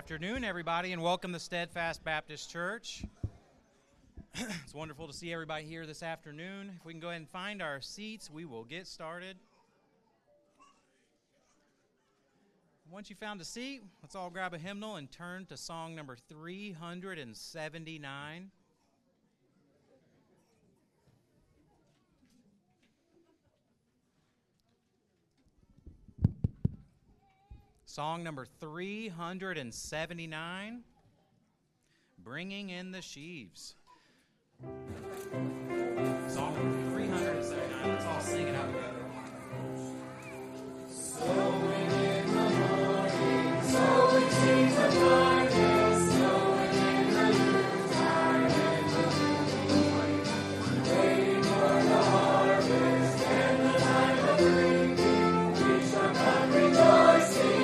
afternoon, everybody, and welcome to Steadfast Baptist Church. It's wonderful to see everybody here this afternoon. If we can go ahead and find our seats, we will get started. Once you found a seat, let's all grab a hymnal and turn to song number 379. Song number 379, Bringing in the Sheaves. Song number 379, let's all sing it out together. Sowing in the morning, sowing seeds of darkness, sowing in the noontide and the noonday, waiting for the harvest and the time of reaping, we shall come rejoicing.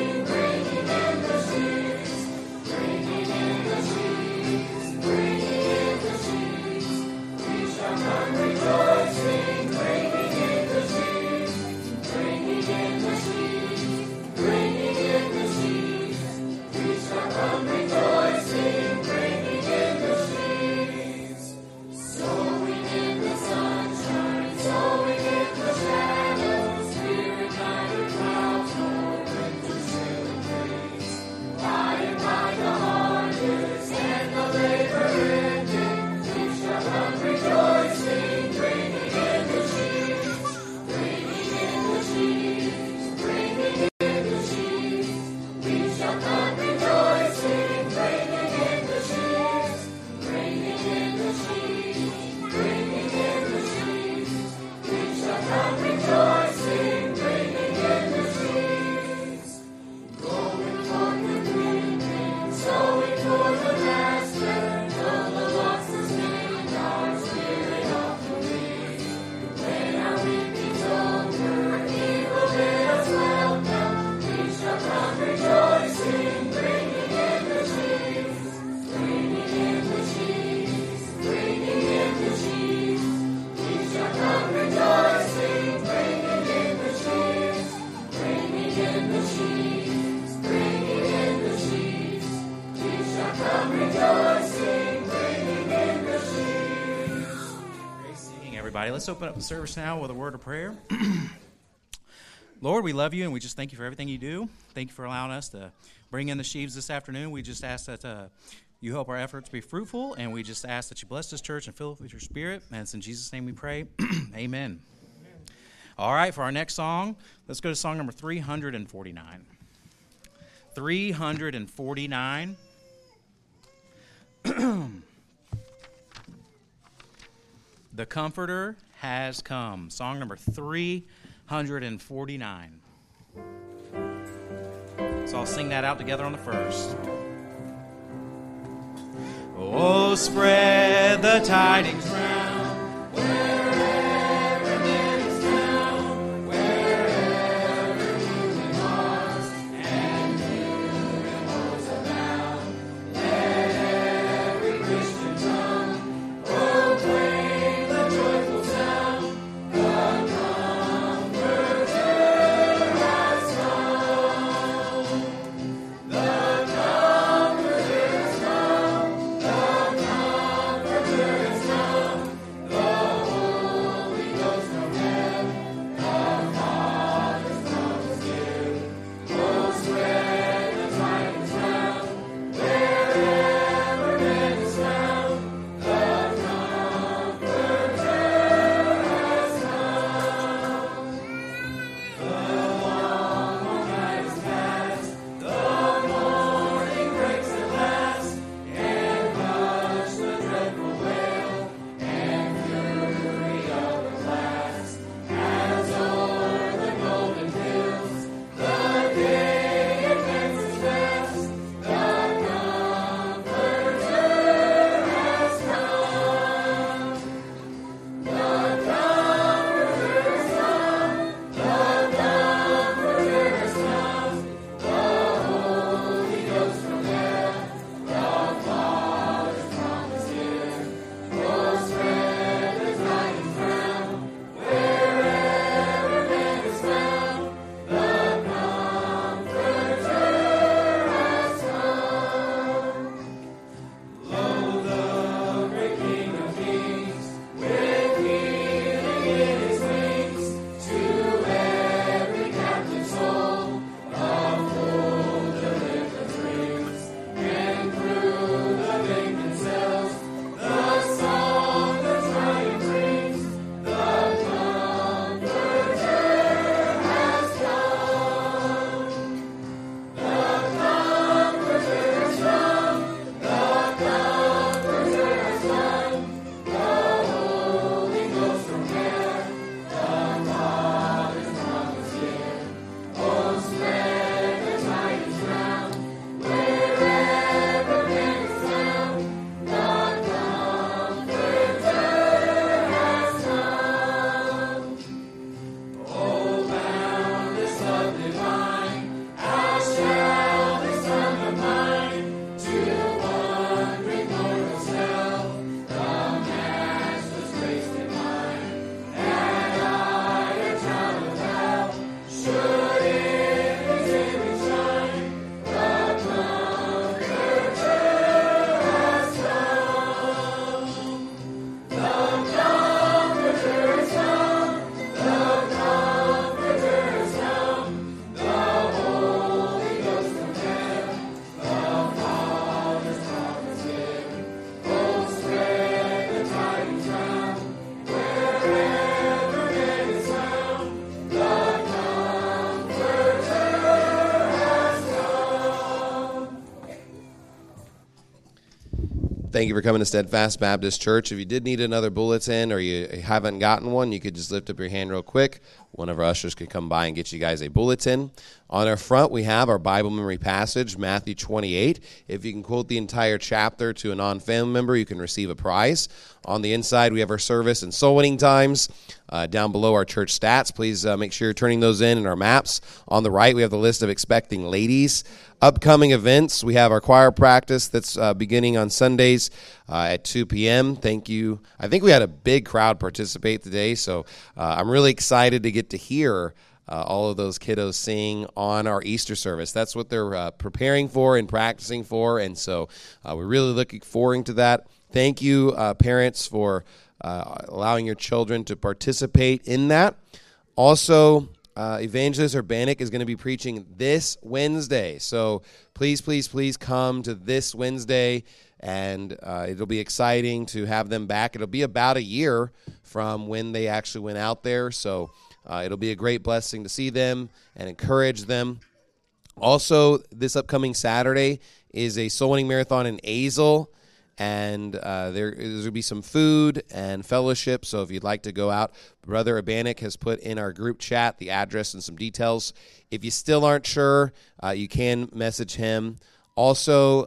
Let's open up the service now with a word of prayer. Lord, we love you, and we just thank you for everything you do. Thank you for allowing us to bring in the sheaves this afternoon. We just ask that you help our efforts be fruitful, and we just ask that you bless this church and fill it with your spirit. And it's in Jesus' name we pray. Amen. All right, for our next song, let's go to song number 349. 349. The Comforter has come. Song number 349. So I'll sing that out together on the first. Oh, spread the tidings round, wherever man is found, wherever human hearts and human woes abound. Let every Christian tongue proclaim the joyful sound, the Comforter has come. The Comforter has come. The Comforter has come. Thank you for coming to Steadfast Baptist Church. If you did need another bulletin or you haven't gotten one, you could just lift up your hand real quick. One of our ushers could come by and get you guys a bulletin. On our front, we have our Bible memory passage, Matthew 28. If you can quote the entire chapter to a non-family member, you can receive a prize. On the inside, we have our service and soul winning times. Down below, our church stats. Please make sure you're turning those in our maps. On the right, we have the list of expecting ladies. Upcoming events, we have our choir practice that's beginning on Sundays at 2 p.m. Thank you. I think we had a big crowd participate today, so I'm really excited to get to hear all of those kiddos sing on our Easter service. That's what they're preparing for and practicing for, and so we're really looking forward to that. Thank you, parents, for allowing your children to participate in that. Also, Evangelist Urbanik is going to be preaching this Wednesday. So please come to this Wednesday, and it'll be exciting to have them back. It'll be about a year from when they actually went out there. So it'll be a great blessing to see them and encourage them. Also, this upcoming Saturday is a soul winning marathon in Azle. And there will be some food and fellowship, so if you'd like to go out, Brother Urbanik has put in our group chat the address and some details. If you still aren't sure, you can message him. Also,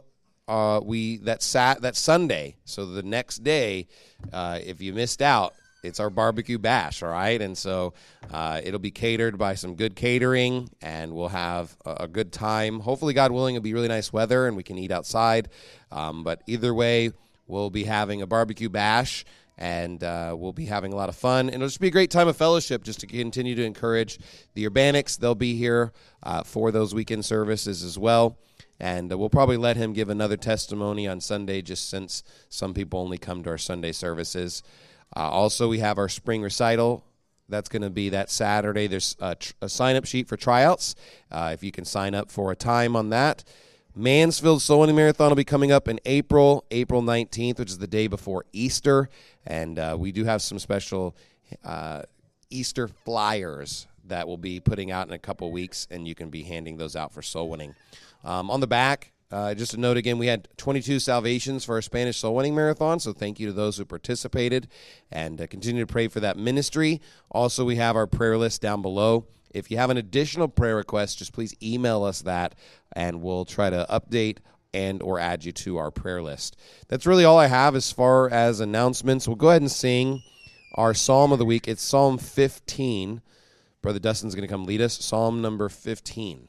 that Sunday, so the next day, if you missed out, it's our barbecue bash, all right? And so it'll be catered by some good catering, and we'll have a good time. Hopefully, God willing, it'll be really nice weather, and we can eat outside. But either way, we'll be having a barbecue bash, and we'll be having a lot of fun. And it'll just be a great time of fellowship just to continue to encourage the Urbanics. They'll be here for those weekend services as well. And we'll probably let him give another testimony on Sunday, just since some people only come to our Sunday services. Also, we have our spring recital. That's going to be that Saturday. There's a sign-up sheet for tryouts. If you can sign up for a time on that. Mansfield Soul Winning Marathon will be coming up in April 19th, which is the day before Easter. And we do have some special Easter flyers that we'll be putting out in a couple weeks, and you can be handing those out for soul winning. On the back, just a note again, we had 22 salvations for our Spanish Soul Winning Marathon, so thank you to those who participated, and continue to pray for that ministry. Also, we have our prayer list down below. If you have an additional prayer request, just please email us that, and we'll try to update and or add you to our prayer list. That's really all I have as far as announcements. We'll go ahead and sing our Psalm of the Week. It's Psalm 15. Brother Dustin's going to come lead us. Psalm number 15.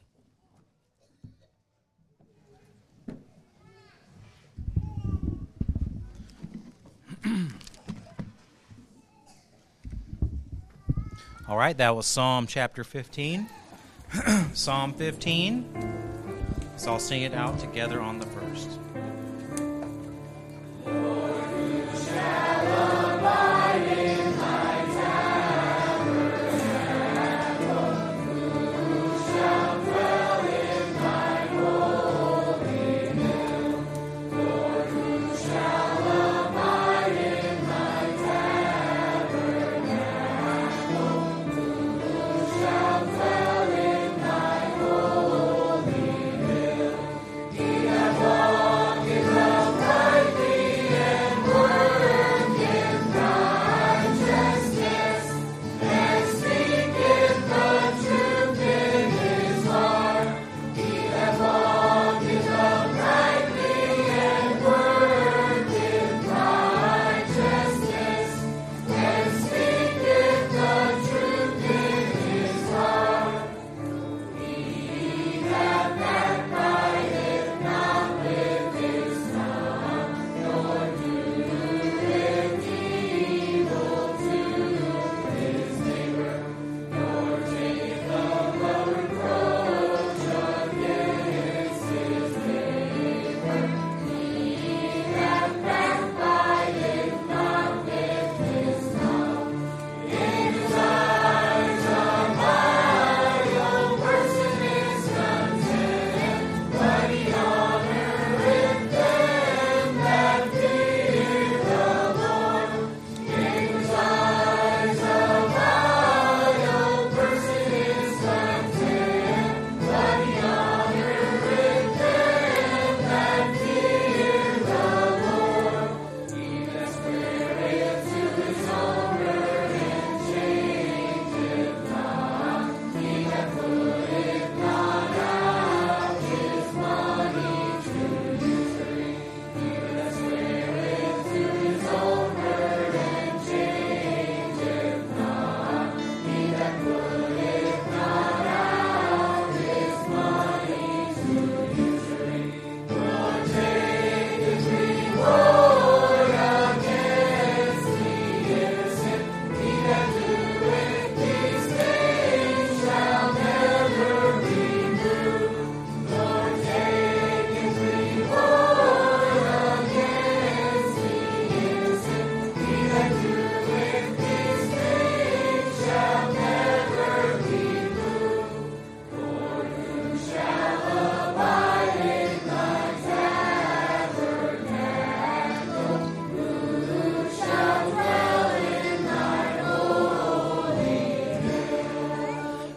All right, that was Psalm chapter 15. Psalm 15. So I'll sing it out together on the first. Lord, who shall abide in thy tabernacle? Who shall dwell in thy holy hill? Lord, who shall abide in thy tabernacle? Who shall dwell in thy holy hill? He that walks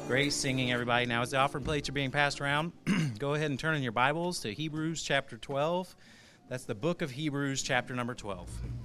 Great singing, everybody. Now, as the offering plates are being passed around, go ahead and turn in your Bibles to Hebrews chapter 12. That's the book of Hebrews, chapter number 12.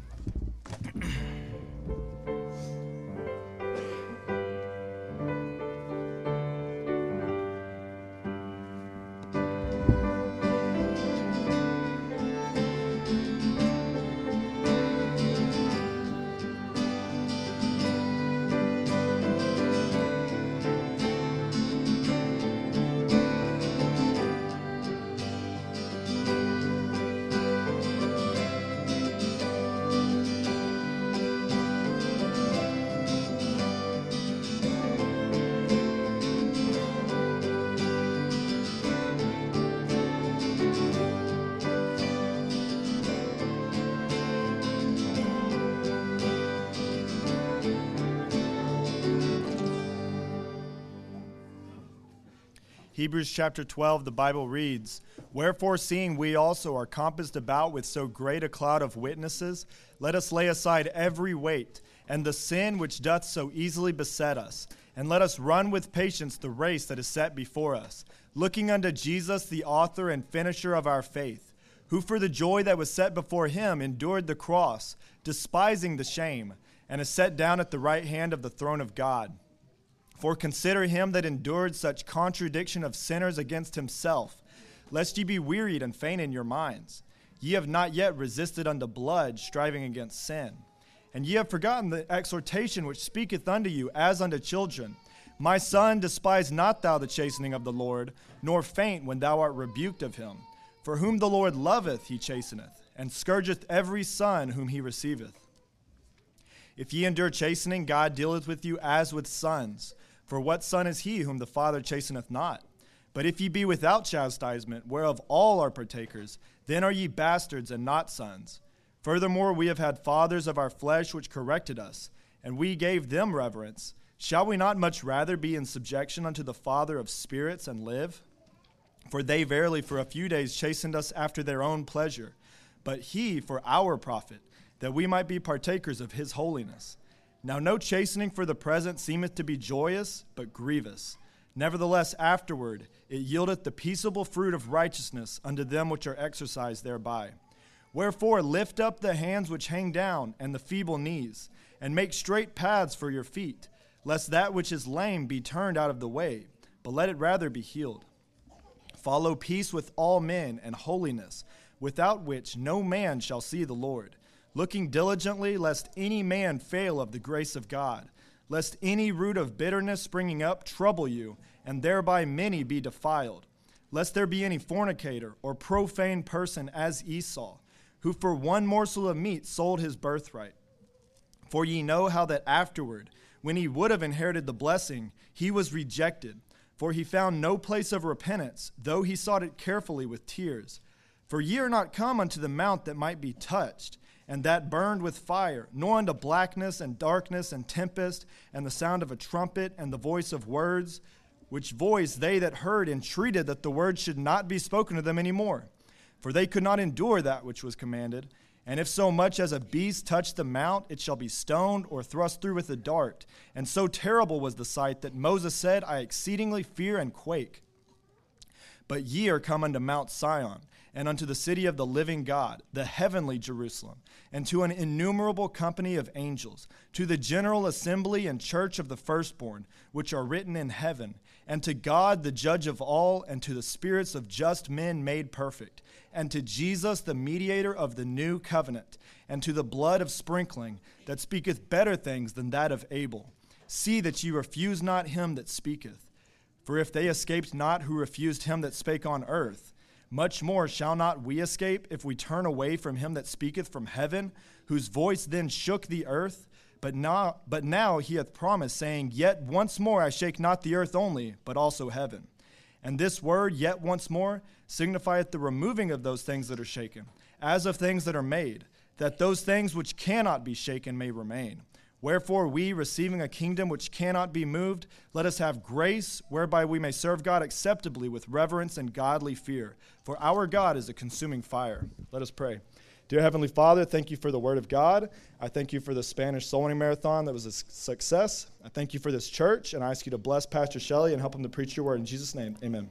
Hebrews chapter 12, the Bible reads, "Wherefore, seeing we also are compassed about with so great a cloud of witnesses, let us lay aside every weight, and the sin which doth so easily beset us, and let us run with patience the race that is set before us, looking unto Jesus, the author and finisher of our faith, who for the joy that was set before him endured the cross, despising the shame, and is set down at the right hand of the throne of God. For consider him that endured such contradiction of sinners against himself, lest ye be wearied and faint in your minds. Ye have not yet resisted unto blood, striving against sin. And ye have forgotten the exhortation which speaketh unto you as unto children. My son, despise not thou the chastening of the Lord, nor faint when thou art rebuked of him. For whom the Lord loveth he chasteneth, and scourgeth every son whom he receiveth. If ye endure chastening, God dealeth with you as with sons. For what son is he whom the Father chasteneth not? But if ye be without chastisement, whereof all are partakers, then are ye bastards and not sons. Furthermore, we have had fathers of our flesh which corrected us, and we gave them reverence. Shall we not much rather be in subjection unto the Father of spirits and live? For they verily for a few days chastened us after their own pleasure, but he for our profit, that we might be partakers of his holiness. Now no chastening for the present seemeth to be joyous, but grievous. Nevertheless afterward it yieldeth the peaceable fruit of righteousness unto them which are exercised thereby. Wherefore lift up the hands which hang down, and the feeble knees, and make straight paths for your feet, lest that which is lame be turned out of the way, but let it rather be healed. Follow peace with all men and holiness, without which no man shall see the Lord, looking diligently lest any man fail of the grace of God, lest any root of bitterness springing up trouble you, and thereby many be defiled, lest there be any fornicator or profane person as Esau, who for one morsel of meat sold his birthright. For ye know how that afterward, when he would have inherited the blessing, he was rejected, for he found no place of repentance, though he sought it carefully with tears. For ye are not come unto the mount that might be touched, and that burned with fire, nor unto blackness and darkness and tempest, and the sound of a trumpet, and the voice of words, which voice they that heard entreated that the word should not be spoken to them any more. For they could not endure that which was commanded. And if so much as a beast touch the mount, it shall be stoned or thrust through with a dart. And so terrible was the sight that Moses said, I exceedingly fear and quake. But ye are come unto Mount Sion, and unto the city of the living God, the heavenly Jerusalem, and to an innumerable company of angels, to the general assembly and church of the firstborn, which are written in heaven, and to God the judge of all, and to the spirits of just men made perfect, and to Jesus the mediator of the new covenant, and to the blood of sprinkling, that speaketh better things than that of Abel. See that ye refuse not him that speaketh. For if they escaped not who refused him that spake on earth, much more shall not we escape if we turn away from him that speaketh from heaven, whose voice then shook the earth? But now he hath promised, saying, Yet once more I shake not the earth only, but also heaven. And this word, yet once more, signifieth the removing of those things that are shaken, as of things that are made, that those things which cannot be shaken may remain. Wherefore we, receiving a kingdom which cannot be moved, let us have grace, whereby we may serve God acceptably with reverence and godly fear. For our God is a consuming fire. Let us pray. Dear Heavenly Father, thank you for the Word of God. I thank you for the Spanish Soul Winning Marathon that was a success. I thank you for this church, and I ask you to bless Pastor Shelley and help him to preach your word. In Jesus' name, amen.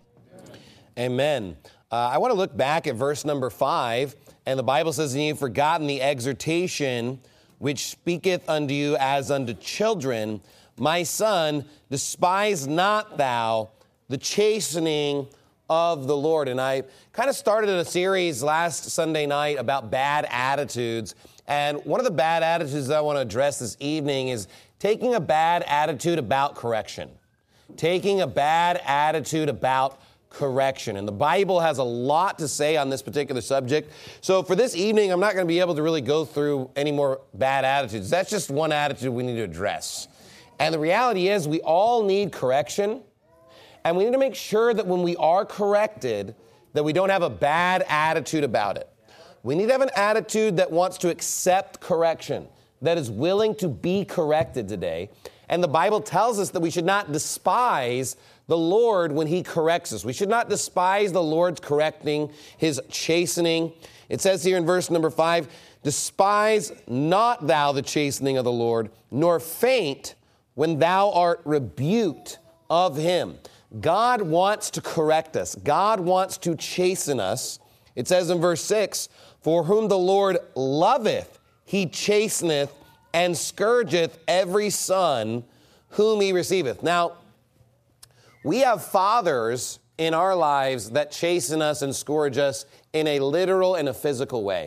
Amen. I want to look back at verse number 5, and the Bible says, "And ye have forgotten the exhortation which speaketh unto you as unto children. My son, despise not thou the chastening of the Lord." And I kind of started a series last Sunday night about bad attitudes. And one of the bad attitudes that I want to address this evening is taking a bad attitude about correction. Taking a bad attitude about correction. And the Bible has a lot to say on this particular subject. So for this evening, I'm not going to be able to really go through any more bad attitudes. That's just one attitude we need to address. And the reality is we all need correction. And we need to make sure that when we are corrected, that we don't have a bad attitude about it. We need to have an attitude that wants to accept correction, that is willing to be corrected today. And the Bible tells us that we should not despise the Lord when he corrects us. We should not despise the Lord's correcting, his chastening. It says here in verse number 5, "Despise not thou the chastening of the Lord, nor faint when thou art rebuked of him." God wants to correct us. God wants to chasten us. It says in verse 6, "For whom the Lord loveth, he chasteneth and scourgeth every son whom he receiveth." Now, we have fathers in our lives that chasten us and scourge us in a literal and a physical way.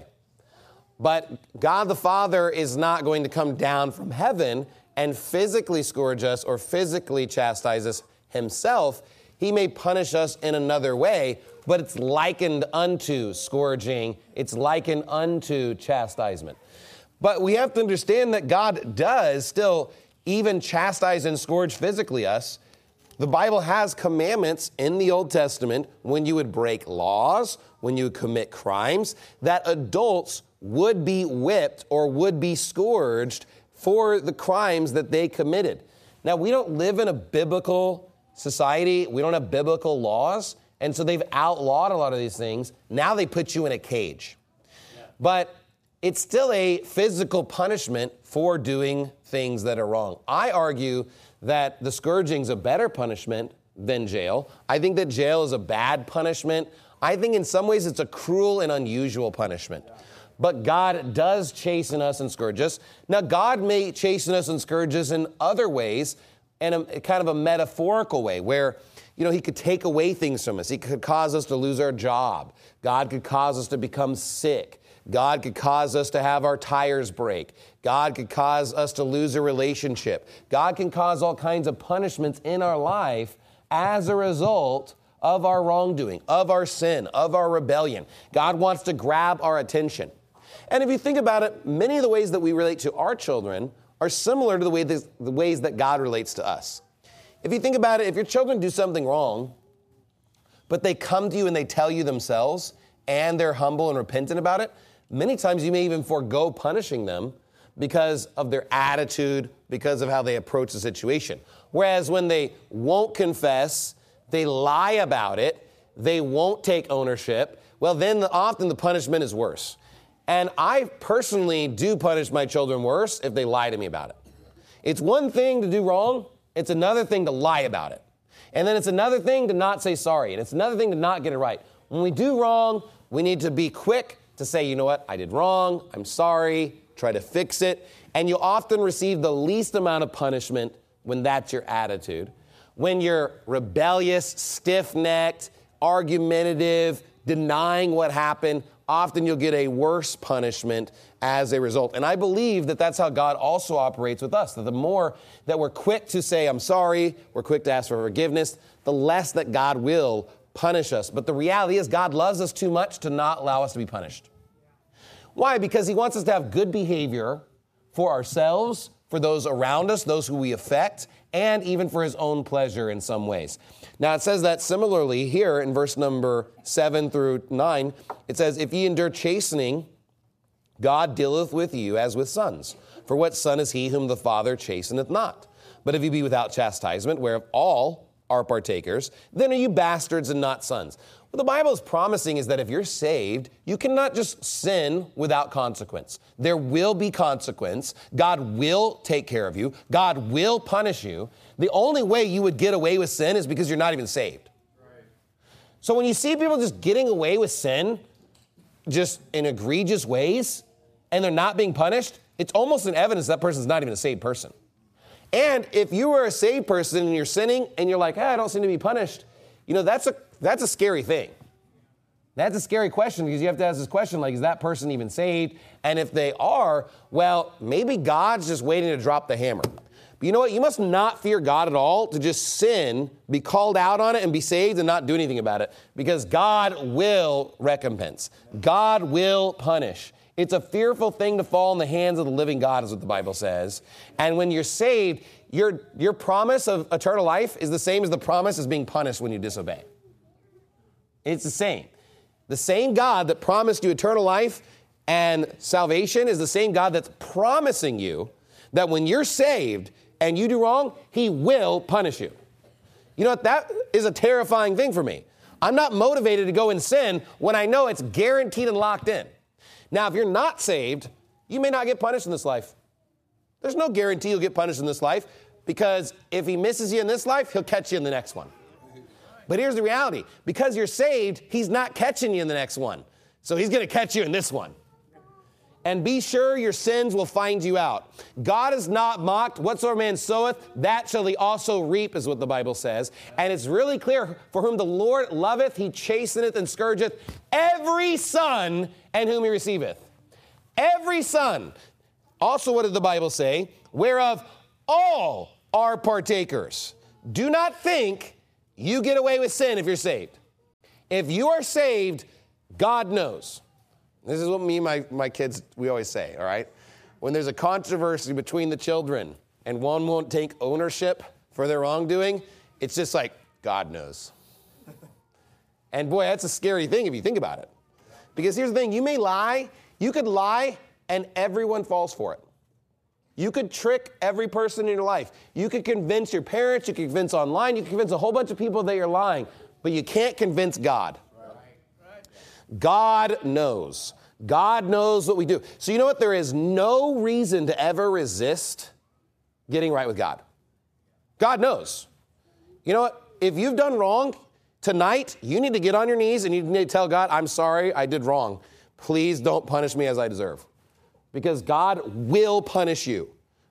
But God the Father is not going to come down from heaven and physically scourge us or physically chastise us himself. He may punish us in another way, but it's likened unto scourging. It's likened unto chastisement. But we have to understand that God does still even chastise and scourge physically us. The Bible has commandments in the Old Testament when you would break laws, when you would commit crimes, that adults would be whipped or would be scourged for the crimes that they committed. Now, we don't live in a biblical society. We don't have biblical laws. And so they've outlawed a lot of these things. Now they put you in a cage. But it's still a physical punishment for doing things that are wrong. I argue that the scourging's a better punishment than jail. I think that jail is a bad punishment. I think in some ways it's a cruel and unusual punishment. But God does chasten us and scourge us. Now, God may chasten us and scourge us in other ways, in a kind of a metaphorical way where, he could take away things from us. He could cause us to lose our job. God could cause us to become sick. God could cause us to have our tires break. God could cause us to lose a relationship. God can cause all kinds of punishments in our life as a result of our wrongdoing, of our sin, of our rebellion. God wants to grab our attention. And if you think about it, many of the ways that we relate to our children are similar to the ways that God relates to us. If you think about it, if your children do something wrong, but they come to you and they tell you themselves, and they're humble and repentant about it, many times you may even forego punishing them because of their attitude, because of how they approach the situation. Whereas when they won't confess, they lie about it, they won't take ownership, well, then often the punishment is worse. And I personally do punish my children worse if they lie to me about it. It's one thing to do wrong. It's another thing to lie about it. And then it's another thing to not say sorry. And it's another thing to not get it right. When we do wrong, we need to be quick to say, you know what, I did wrong. I'm sorry. Try to fix it. And you'll often receive the least amount of punishment when that's your attitude. When you're rebellious, stiff-necked, argumentative, denying what happened, often you'll get a worse punishment as a result. And I believe that that's how God also operates with us, that the more that we're quick to say, I'm sorry, we're quick to ask for forgiveness, the less that God will punish us. But the reality is God loves us too much to not allow us to be punished. Why? Because he wants us to have good behavior for ourselves, for those around us, those who we affect, and even for his own pleasure in some ways. Now, it says that similarly here in verse number 7 through 9, it says, if ye endure chastening, God dealeth with you as with sons. For what son is he whom the Father chasteneth not? But if ye be without chastisement, whereof all are partakers, then are you bastards and not sons. What the Bible is promising is that if you're saved, you cannot just sin without consequence. There will be consequence. God will take care of you. God will punish you. The only way you would get away with sin is because you're not even saved. Right. So when you see people just getting away with sin, just in egregious ways, and they're not being punished, it's almost an evidence that person's not even a saved person. And if you were a saved person and you're sinning and you're like, hey, I don't seem to be punished, that's a scary thing. That's a scary question because you have to ask this question, like, is that person even saved? And if they are, well, maybe God's just waiting to drop the hammer. But you know what? You must not fear God at all to just sin, be called out on it, and be saved and not do anything about it because God will recompense. God will punish. It's a fearful thing to fall in the hands of the living God, is what the Bible says. And when you're saved, your promise of eternal life is the same as the promise of being punished when you disobey. It's the same. The same God that promised you eternal life and salvation is the same God that's promising you that when you're saved and you do wrong, he will punish you. You know what? That is a terrifying thing for me. I'm not motivated to go and sin when I know it's guaranteed and locked in. Now, if you're not saved, you may not get punished in this life. There's no guarantee you'll get punished in this life because if he misses you in this life, he'll catch you in the next one. But here's the reality. Because you're saved, he's not catching you in the next one. So he's going to catch you in this one. And be sure your sins will find you out. God is not mocked. Whatsoever man soweth, that shall he also reap, is what the Bible says. And it's really clear, for whom the Lord loveth, he chasteneth and scourgeth every son and whom he receiveth. Every son. Also, what did the Bible say? Whereof all are partakers. Do not think you get away with sin if you're saved. If you are saved, God knows. This is what me and my kids, we always say, all right? When there's a controversy between the children and one won't take ownership for their wrongdoing, it's just like, God knows. And boy, that's a scary thing if you think about it. Because here's the thing, you could lie and everyone falls for it. You could trick every person in your life. You could convince your parents, you could convince online, you could convince a whole bunch of people that you're lying, but you can't convince God. God knows. God knows what we do. So you know what? There is no reason to ever resist getting right with God. God knows. You know what? If you've done wrong tonight, you need to get on your knees and you need to tell God, I'm sorry, I did wrong. Please don't punish me as I deserve. Because God will punish you.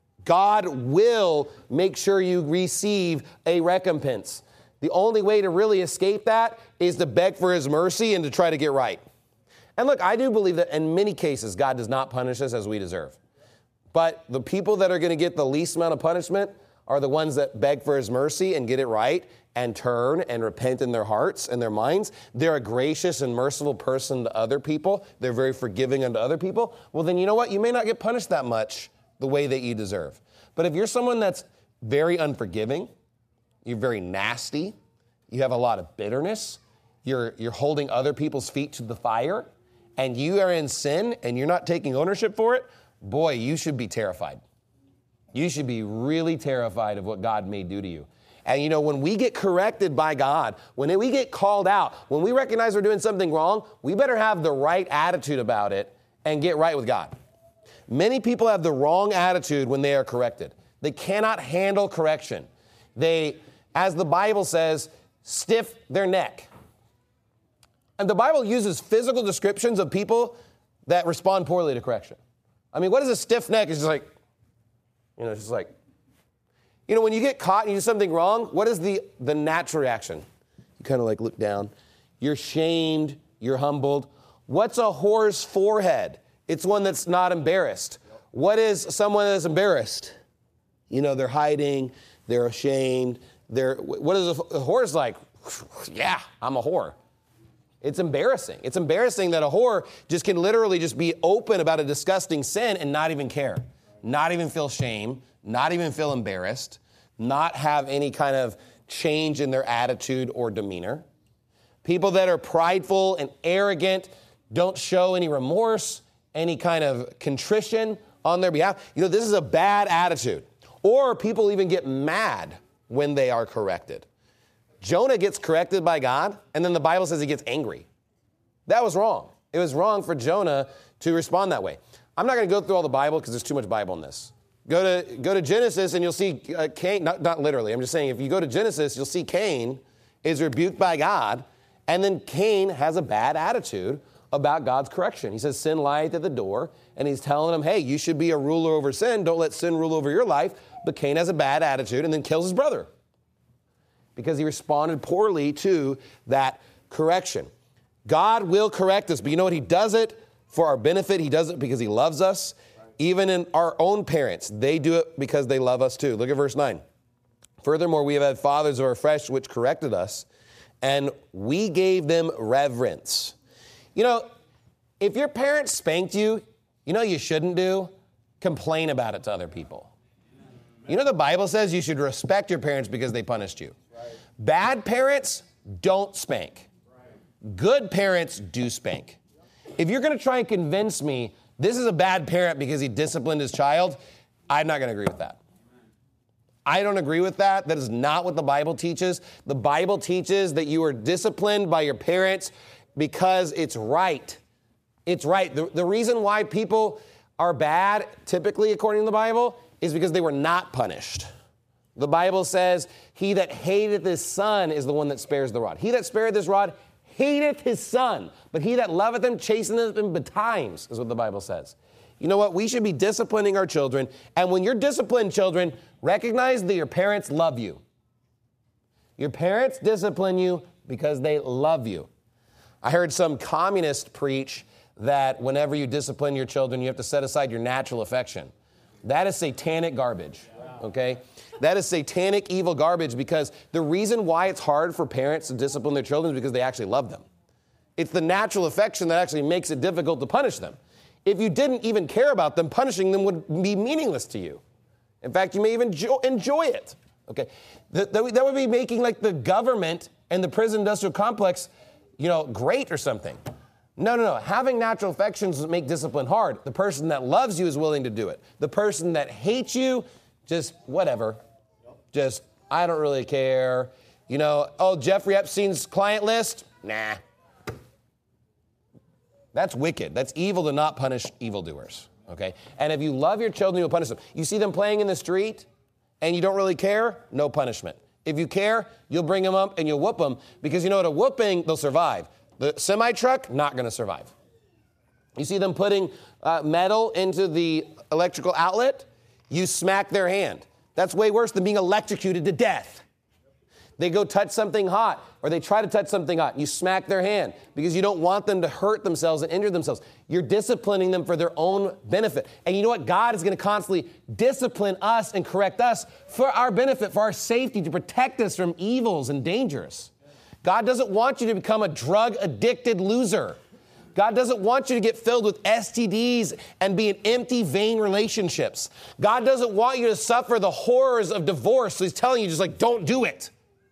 God will make sure you receive a recompense. The only way to really escape that is to beg for his mercy and to try to get right. And look, I do believe that in many cases, God does not punish us as we deserve. But the people that are going to get the least amount of punishment are the ones that beg for his mercy and get it right and turn and repent in their hearts and their minds. They're a gracious and merciful person to other people. They're very forgiving unto other people. Well, then you know what? You may not get punished that much the way that you deserve. But if you're someone that's very unforgiving, you're very nasty, you have a lot of bitterness, you're holding other people's feet to the fire, and you are in sin and you're not taking ownership for it, boy, you should be terrified. You should be really terrified of what God may do to you. And you know, when we get corrected by God, when we get called out, when we recognize we're doing something wrong, we better have the right attitude about it and get right with God. Many people have the wrong attitude when they are corrected. They cannot handle correction. They, as the Bible says, stiff their neck. And the Bible uses physical descriptions of people that respond poorly to correction. I mean, what is a stiff neck? It's just like, it's just like, when you get caught and you do something wrong, what is the natural reaction? You kind of like look down. You're shamed. You're humbled. What's a whore's forehead? It's one that's not embarrassed. What is someone that's embarrassed? They're hiding. They're ashamed. What is a whore's like? Yeah, I'm a whore. It's embarrassing. It's embarrassing that a whore just can literally just be open about a disgusting sin and not even care, not even feel shame, not even feel embarrassed, not have any kind of change in their attitude or demeanor. People that are prideful and arrogant don't show any remorse, any kind of contrition on their behalf. This is a bad attitude. Or people even get mad when they are corrected. Jonah gets corrected by God, and then the Bible says he gets angry. That was wrong. It was wrong for Jonah to respond that way. I'm not going to go through all the Bible because there's too much Bible in this. Go to Genesis and you'll see Cain, not literally, I'm just saying if you go to Genesis, you'll see Cain is rebuked by God, and then Cain has a bad attitude about God's correction. He says, sin lieth at the door, and he's telling him, hey, you should be a ruler over sin. Don't let sin rule over your life. But Cain has a bad attitude and then kills his brother because he responded poorly to that correction. God will correct us, but you know what? He does it for our benefit. He does it because he loves us. Even in our own parents, they do it because they love us too. Look at verse 9. Furthermore, we have had fathers of our flesh which corrected us, and we gave them reverence. You know, if your parents spanked you, you know you shouldn't do? Complain about it to other people. You know the Bible says you should respect your parents because they punished you. Bad parents don't spank. Good parents do spank. If you're going to try and convince me this is a bad parent because he disciplined his child, I'm not going to agree with that. I don't agree with that. That is not what the Bible teaches. The Bible teaches that you are disciplined by your parents because it's right. It's right. The reason why people are bad, typically according to the Bible, is because they were not punished. The Bible says, he that hateth his son is the one that spares the rod. He that spareth his rod hateth his son, but he that loveth him chasteneth him betimes, is what the Bible says. You know what? We should be disciplining our children, and when you're disciplined children, recognize that your parents love you. Your parents discipline you because they love you. I heard some communist preach that whenever you discipline your children, you have to set aside your natural affection. That is satanic garbage, okay? That is satanic evil garbage, because the reason why it's hard for parents to discipline their children is because they actually love them. It's the natural affection that actually makes it difficult to punish them. If you didn't even care about them, punishing them would be meaningless to you. In fact, you may even enjoy it, okay? That would be making like the government and the prison industrial complex, great or something. No. Having natural affections make discipline hard. The person that loves you is willing to do it. The person that hates you, just whatever. Just, I don't really care. Jeffrey Epstein's client list? Nah. That's wicked. That's evil to not punish evildoers, okay? And if you love your children, you'll punish them. You see them playing in the street and you don't really care? No punishment. If you care, you'll bring them up and you'll whoop them, because you know what? A whooping, they'll survive. The semi-truck, not going to survive. You see them putting metal into the electrical outlet, you smack their hand. That's way worse than being electrocuted to death. They go touch something hot, or they try to touch something hot, and you smack their hand because you don't want them to hurt themselves and injure themselves. You're disciplining them for their own benefit. And you know what? God is going to constantly discipline us and correct us for our benefit, for our safety, to protect us from evils and dangers. God doesn't want you to become a drug-addicted loser. God doesn't want you to get filled with STDs and be in empty, vain relationships. God doesn't want you to suffer the horrors of divorce, so he's telling you just don't do it.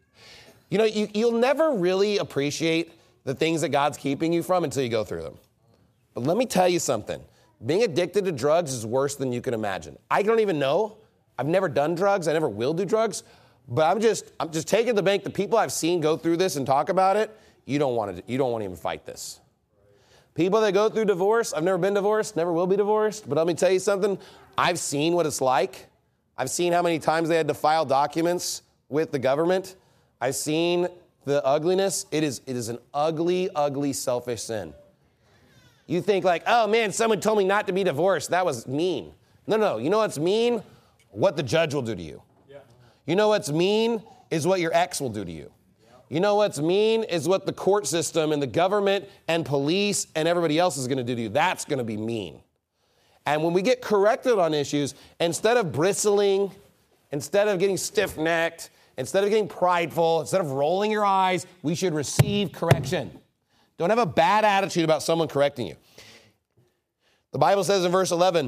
You'll never really appreciate the things that God's keeping you from until you go through them. But let me tell you something. Being addicted to drugs is worse than you can imagine. I don't even know. I've never done drugs. I never will do drugs. But I'm just taking the bank. The people I've seen go through this and talk about it, you don't want to even fight this. People that go through divorce, I've never been divorced, never will be divorced. But let me tell you something. I've seen what it's like. I've seen how many times they had to file documents with the government. I've seen the ugliness. It is an ugly, ugly, selfish sin. You think oh man, someone told me not to be divorced. That was mean. No. You know what's mean? What the judge will do to you. Yeah. You know what's mean is what your ex will do to you. Yeah. You know what's mean is what the court system and the government and police and everybody else is going to do to you. That's going to be mean. And when we get corrected on issues, instead of bristling, instead of getting stiff-necked, instead of getting prideful, instead of rolling your eyes, we should receive correction. Don't have a bad attitude about someone correcting you. The Bible says in verse 11,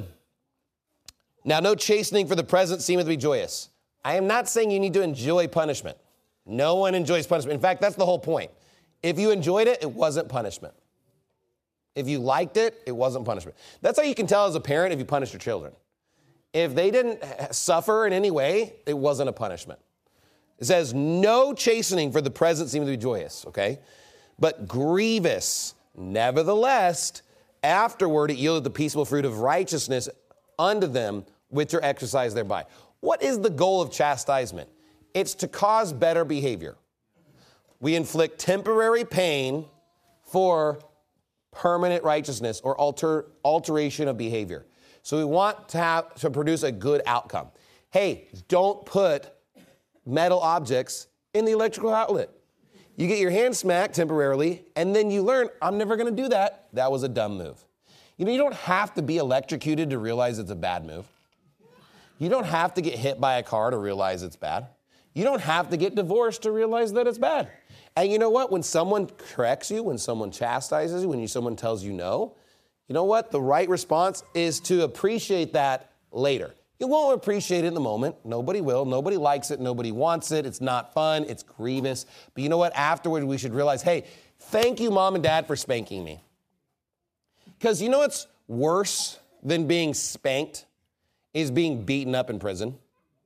now no chastening for the present seemeth to be joyous. I am not saying you need to enjoy punishment. No one enjoys punishment. In fact, that's the whole point. If you enjoyed it, it wasn't punishment. If you liked it, it wasn't punishment. That's how you can tell as a parent if you punish your children. If they didn't suffer in any way, it wasn't a punishment. It says, no chastening for the present seems to be joyous, okay? But grievous. Nevertheless, afterward it yielded the peaceable fruit of righteousness unto them which are exercised thereby. What is the goal of chastisement? It's to cause better behavior. We inflict temporary pain for permanent righteousness or alteration of behavior. So we want to produce a good outcome. Hey, don't put metal objects in the electrical outlet. You get your hand smacked temporarily, and then you learn, I'm never going to do that. That was a dumb move. You know, you don't have to be electrocuted to realize it's a bad move. You don't have to get hit by a car to realize it's bad. You don't have to get divorced to realize that it's bad. And you know what? When someone corrects you, when someone chastises you, when someone tells you no, you know what? The right response is to appreciate that later. You won't appreciate it in the moment. Nobody will. Nobody likes it. Nobody wants it. It's not fun. It's grievous. But you know what? Afterward, we should realize, hey, thank you, Mom and Dad, for spanking me. Because you know what's worse than being spanked is being beaten up in prison.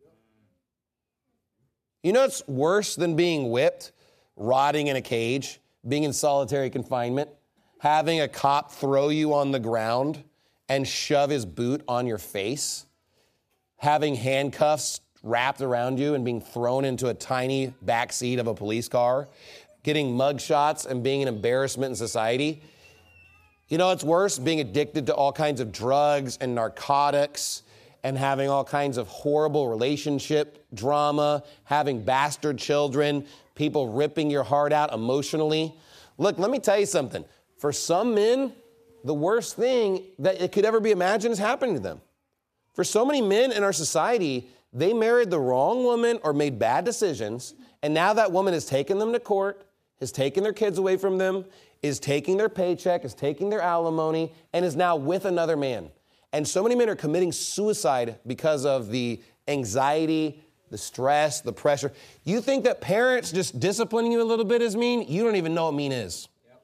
You know what's worse than being whipped, rotting in a cage, being in solitary confinement, having a cop throw you on the ground and shove his boot on your face, having handcuffs wrapped around you and being thrown into a tiny back seat of a police car, getting mugshots and being an embarrassment in society. You know what's worse? Being addicted to all kinds of drugs and narcotics and having all kinds of horrible relationship drama, having bastard children, people ripping your heart out emotionally. Look, let me tell you something. For some men, the worst thing that it could ever be imagined is happening to them. For so many men in our society, they married the wrong woman or made bad decisions, and now that woman has taken them to court, has taken their kids away from them, is taking their paycheck, is taking their alimony, and is now with another man. And so many men are committing suicide because of the anxiety, the stress, the pressure. You think that parents just disciplining you a little bit is mean? You don't even know what mean is. Yep.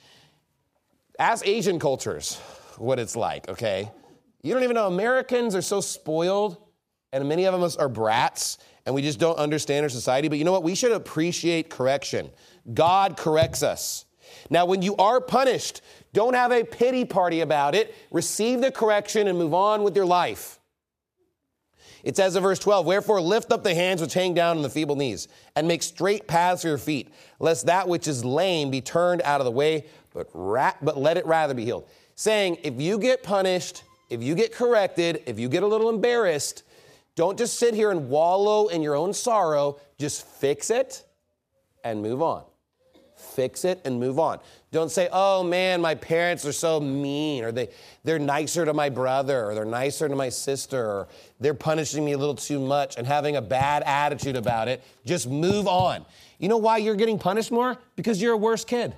Ask Asian cultures what it's like, okay? You don't even know. Americans are so spoiled, and many of them are brats, and we just don't understand our society. But you know what? We should appreciate correction. God corrects us. Now, when you are punished, don't have a pity party about it. Receive the correction and move on with your life. It says in verse 12, wherefore lift up the hands which hang down and the feeble knees, and make straight paths for your feet, lest that which is lame be turned out of the way, but let it rather be healed. Saying, if you get punished, if you get corrected, if you get a little embarrassed, don't just sit here and wallow in your own sorrow. Just fix it and move on. Fix it and move on. Don't say, oh man, my parents are so mean, or they're nicer to my brother, or they're nicer to my sister, or they're punishing me a little too much, and having a bad attitude about it. Just move on. You know why you're getting punished more? Because you're a worse kid.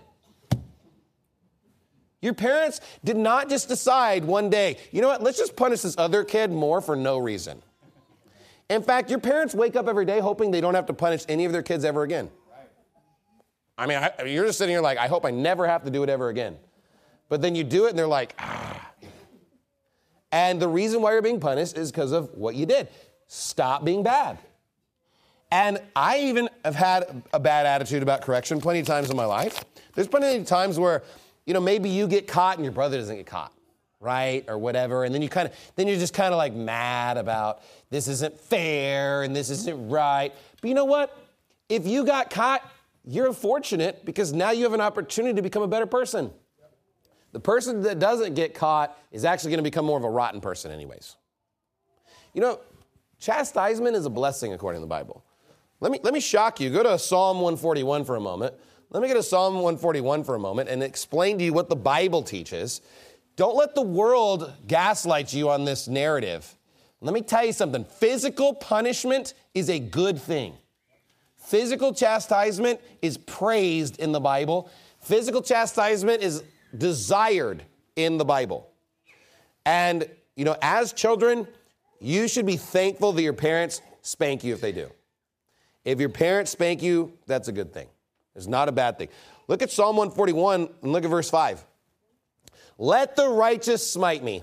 Your parents did not just decide one day, you know what, let's just punish this other kid more for no reason. In fact, your parents wake up every day hoping they don't have to punish any of their kids ever again. I mean, you're just sitting here like, I hope I never have to do it ever again. But then you do it and they're like, ah. And the reason why you're being punished is because of what you did. Stop being bad. And I even have had a bad attitude about correction plenty of times in my life. There's plenty of times where, you know, maybe you get caught and your brother doesn't get caught, right? Or whatever. And then you're just kind of like mad about this isn't fair and this isn't right. But you know what? If you got caught, you're fortunate because now you have an opportunity to become a better person. The person that doesn't get caught is actually going to become more of a rotten person anyways. You know, chastisement is a blessing according to the Bible. Let me shock you. Go to Psalm 141 for a moment. Let me go to Psalm 141 for a moment and explain to you what the Bible teaches. Don't let the world gaslight you on this narrative. Let me tell you something. Physical punishment is a good thing. Physical chastisement is praised in the Bible. Physical chastisement is desired in the Bible. And, you know, as children, you should be thankful that your parents spank you if they do. If your parents spank you, that's a good thing. It's not a bad thing. Look at Psalm 141 and look at verse 5. Let the righteous smite me.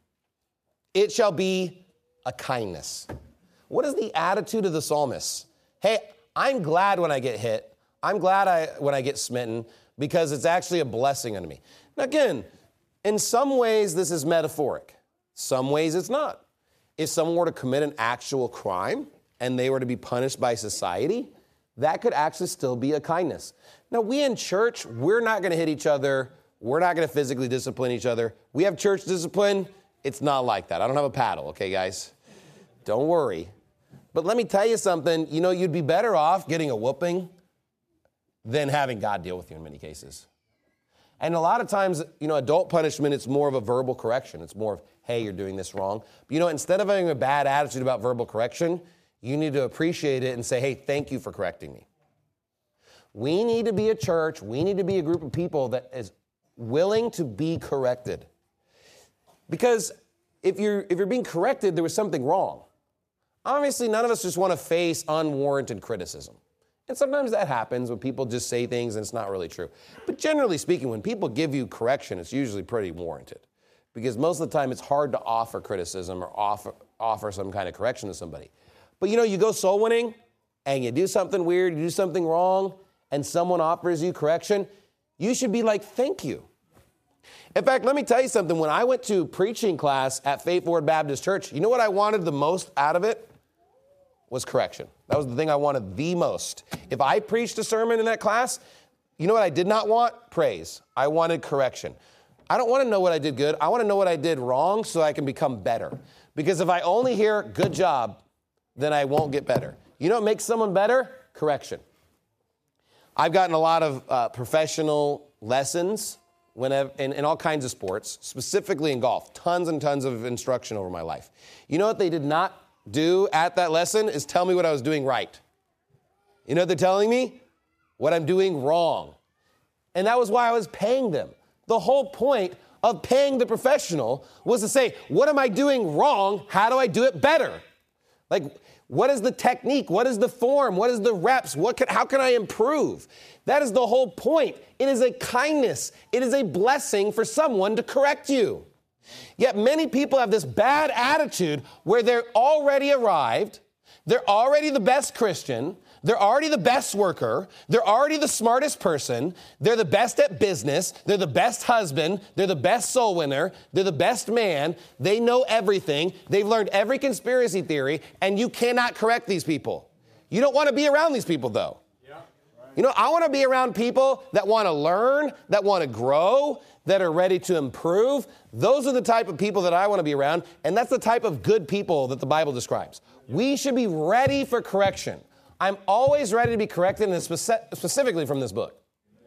It shall be a kindness. What is the attitude of the psalmist? Hey, I'm glad when I get hit. I'm glad when I get smitten because it's actually a blessing unto me. Now again, in some ways this is metaphoric. Some ways it's not. If someone were to commit an actual crime and they were to be punished by society, that could actually still be a kindness. Now, we in church, we're not going to hit each other. We're not going to physically discipline each other. We have church discipline. It's not like that. I don't have a paddle, okay, guys? Don't worry. But let me tell you something. You know, you'd be better off getting a whooping than having God deal with you in many cases. And a lot of times, you know, adult punishment, it's more of a verbal correction. It's more of, hey, you're doing this wrong. But, you know, instead of having a bad attitude about verbal correction, you need to appreciate it and say, hey, thank you for correcting me. We need to be a church. We need to be a group of people that is willing to be corrected. Because if you're being corrected, there was something wrong. Obviously, none of us just want to face unwarranted criticism. And sometimes that happens when people just say things and it's not really true. But generally speaking, when people give you correction, it's usually pretty warranted. Because most of the time, it's hard to offer criticism or offer some kind of correction to somebody. But you know, you go soul winning and you do something weird, you do something wrong, and someone offers you correction, you should be like, thank you. In fact, let me tell you something. When I went to preaching class at Faith Forward Baptist Church, you know what I wanted the most out of it? Was correction. That was the thing I wanted the most. If I preached a sermon in that class, you know what I did not want? Praise. I wanted correction. I don't want to know what I did good. I want to know what I did wrong so I can become better. Because if I only hear good job, then I won't get better. You know what makes someone better? Correction. I've gotten a lot of professional lessons in all kinds of sports, specifically in golf. Tons and tons of instruction over my life. You know what they did not do at that lesson is tell me what I was doing right. You know what they're telling me? What I'm doing wrong. And that was why I was paying them. The whole point of paying the professional was to say, what am I doing wrong? How do I do it better? Like, what is the technique? What is the form? What is the reps? How can I improve? That is the whole point. It is a kindness. It is a blessing for someone to correct you. Yet many people have this bad attitude where they're already arrived, they're already the best Christian, they're already the best worker, they're already the smartest person, they're the best at business, they're the best husband, they're the best soul winner, they're the best man, they know everything, they've learned every conspiracy theory, and you cannot correct these people. You don't want to be around these people, though. You know, I want to be around people that want to learn, that want to grow, that are ready to improve. Those are the type of people that I want to be around, and that's the type of good people that the Bible describes. We should be ready for correction. I'm always ready to be corrected, and specifically from this book.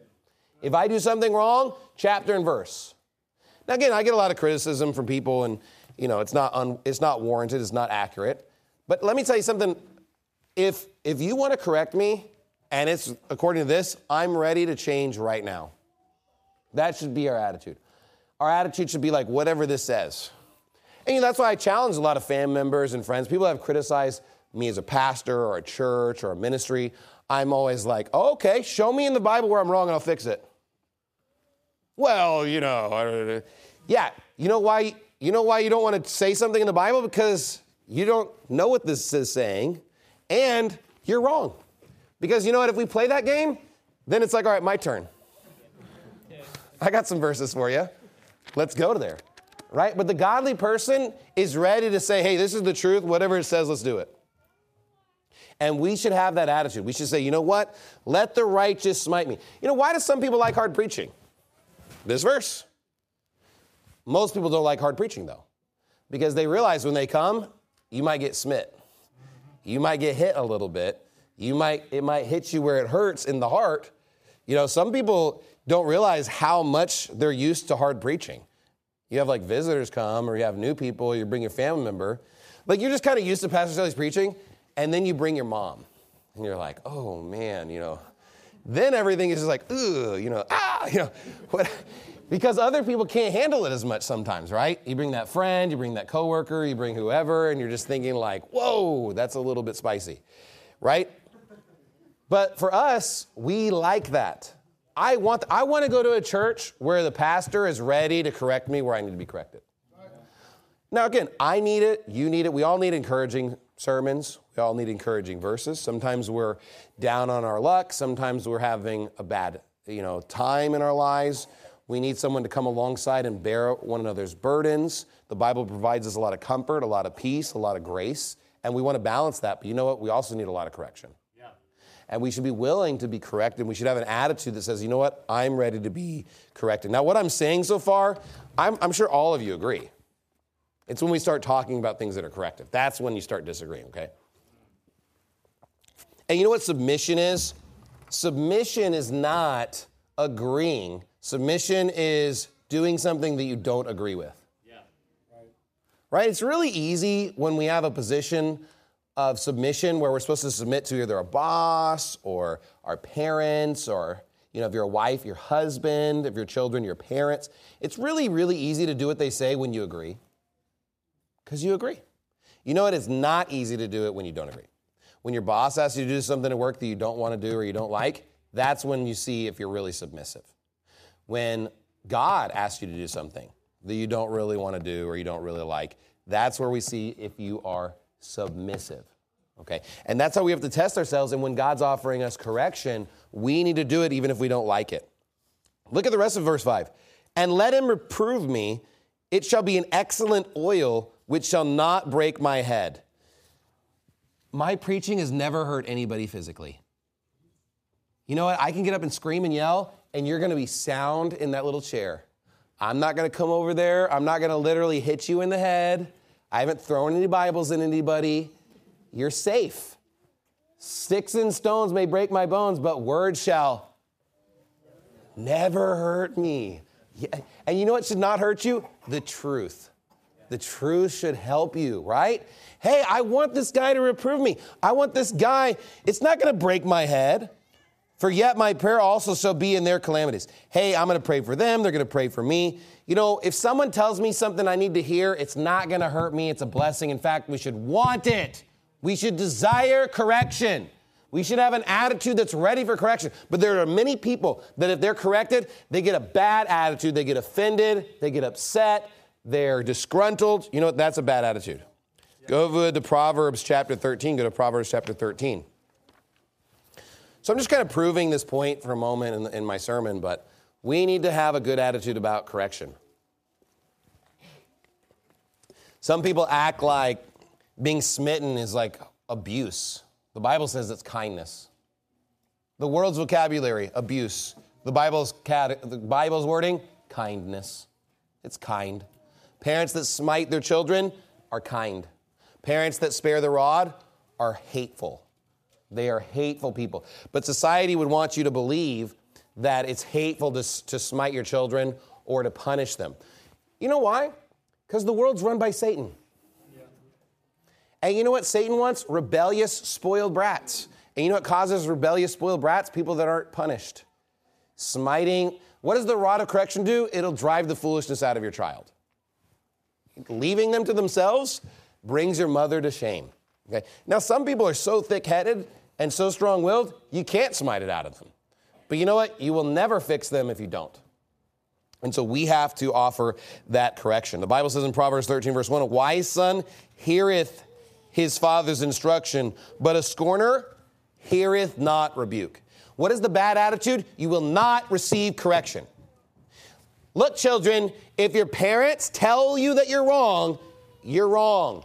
If I do something wrong, chapter and verse. Now, again, I get a lot of criticism from people, and you know, it's not warranted, it's not accurate. But let me tell you something. If you want to correct me, and it's according to this, I'm ready to change right now. That should be our attitude. Our attitude should be like whatever this says. And you know, that's why I challenge a lot of family members and friends. People have criticized me as a pastor or a church or a ministry. I'm always like, oh, okay, show me in the Bible where I'm wrong and I'll fix it. Well, you know, yeah. You know why you don't want to say something in the Bible? Because you don't know what this is saying, and you're wrong. Because you know what? If we play that game, then it's like, all right, my turn. I got some verses for you. Let's go to there, right? But the godly person is ready to say, hey, this is the truth. Whatever it says, let's do it. And we should have that attitude. We should say, you know what? Let the righteous smite me. You know, why do some people like hard preaching? This verse. Most people don't like hard preaching, though, because they realize when they come, you might get smit. You might get hit a little bit. It might hit you where it hurts in the heart. You know, some people don't realize how much they're used to hard preaching. You have like visitors come, or you have new people, you bring your family member. Like you're just kind of used to Pastor Sully's preaching, and then you bring your mom. And you're like, oh man, you know. Then everything is just like, ugh, you know, what? Because other people can't handle it as much sometimes, right? You bring that friend, you bring that coworker, you bring whoever, and you're just thinking like, whoa, that's a little bit spicy, right? But for us, we like that. I want to go to a church where the pastor is ready to correct me where I need to be corrected. Now, again, I need it. You need it. We all need encouraging sermons. We all need encouraging verses. Sometimes we're down on our luck. Sometimes we're having a bad, time in our lives. We need someone to come alongside and bear one another's burdens. The Bible provides us a lot of comfort, a lot of peace, a lot of grace, and we want to balance that. But you know what? We also need a lot of correction. Yeah. And we should be willing to be corrected. We should have an attitude that says, you know what? I'm ready to be corrected. Now, what I'm saying so far, I'm sure all of you agree. It's when we start talking about things that are corrective. That's when you start disagreeing, okay? And you know what submission is? Submission is not agreeing. Submission is doing something that you don't agree with. Yeah. Right? It's really easy when we have a position of submission where we're supposed to submit to either a boss or our parents or, if you're a wife, your husband, if you're children, your parents. It's really, really easy to do what they say when you agree. Because you agree. You know what? It's not easy to do it when you don't agree. When your boss asks you to do something at work that you don't want to do or you don't like, that's when you see if you're really submissive. When God asks you to do something that you don't really want to do or you don't really like, that's where we see if you are submissive. Okay? And that's how we have to test ourselves. And when God's offering us correction, we need to do it even if we don't like it. Look at the rest of verse 5. And let him reprove me. It shall be an excellent oil which shall not break my head. My preaching has never hurt anybody physically. You know what? I can get up and scream and yell, and you're going to be sound in that little chair. I'm not going to come over there. I'm not going to literally hit you in the head. I haven't thrown any Bibles in anybody. You're safe. Sticks and stones may break my bones, but words shall never hurt me. Yeah. And you know what should not hurt you? The truth. The truth should help you, right? Hey, I want this guy to reprove me. I want this guy. It's not going to break my head. For yet my prayer also shall be in their calamities. Hey, I'm going to pray for them. They're going to pray for me. If someone tells me something I need to hear, it's not going to hurt me. It's a blessing. In fact, we should want it. We should desire correction. We should have an attitude that's ready for correction. But there are many people that if they're corrected, they get a bad attitude. They get offended. They get upset. They're disgruntled. You know what? That's a bad attitude. Yeah. Go over to Proverbs chapter 13. Go to Proverbs chapter 13. So I'm just kind of proving this point for a moment in my sermon, but we need to have a good attitude about correction. Some people act like being smitten is like abuse. The Bible says it's kindness. The world's vocabulary, abuse. The Bible's wording, kindness. It's kind. Parents that smite their children are kind. Parents that spare the rod are hateful. They are hateful people. But society would want you to believe that it's hateful to smite your children or to punish them. You know why? Because the world's run by Satan. Yeah. And you know what Satan wants? Rebellious, spoiled brats. And you know what causes rebellious, spoiled brats? People that aren't punished. Smiting. What does the rod of correction do? It'll drive the foolishness out of your child. Leaving them to themselves brings your mother to shame. Okay? Now, some people are so thick-headed and so strong-willed, you can't smite it out of them. But you know what? You will never fix them if you don't. And so we have to offer that correction. The Bible says in Proverbs 13, verse 1, a wise son heareth his father's instruction, but a scorner heareth not rebuke. What is the bad attitude? You will not receive correction. Look, children, if your parents tell you that you're wrong, you're wrong.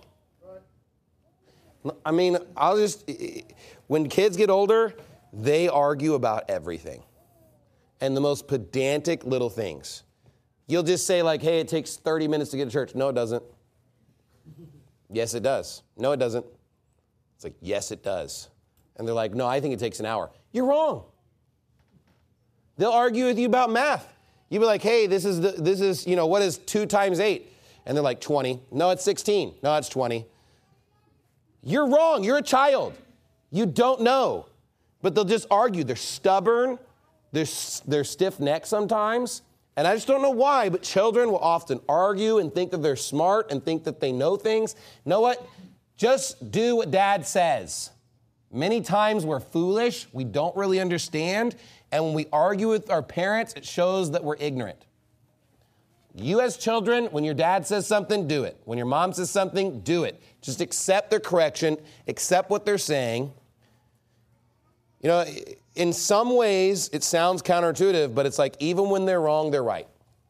I mean, when kids get older, they argue about everything. And the most pedantic little things. You'll just say like, hey, it takes 30 minutes to get to church. No, it doesn't. Yes, it does. No, it doesn't. It's like, yes, it does. And they're like, no, I think it takes an hour. You're wrong. They'll argue with you about math. You'll be like, hey, this is, what is 2 times 8? And they're like, 20. No, it's 16. No, it's 20. You're wrong. You're a child. You don't know. But they'll just argue. They're stubborn. They're stiff-necked sometimes. And I just don't know why, but children will often argue and think that they're smart and think that they know things. You know what? Just do what Dad says. Many times we're foolish. We don't really understand. And when we argue with our parents, it shows that we're ignorant. You as children, when your dad says something, do it. When your mom says something, do it. Just accept their correction, accept what they're saying. You know, in some ways, it sounds counterintuitive, but it's like even when they're wrong, they're right.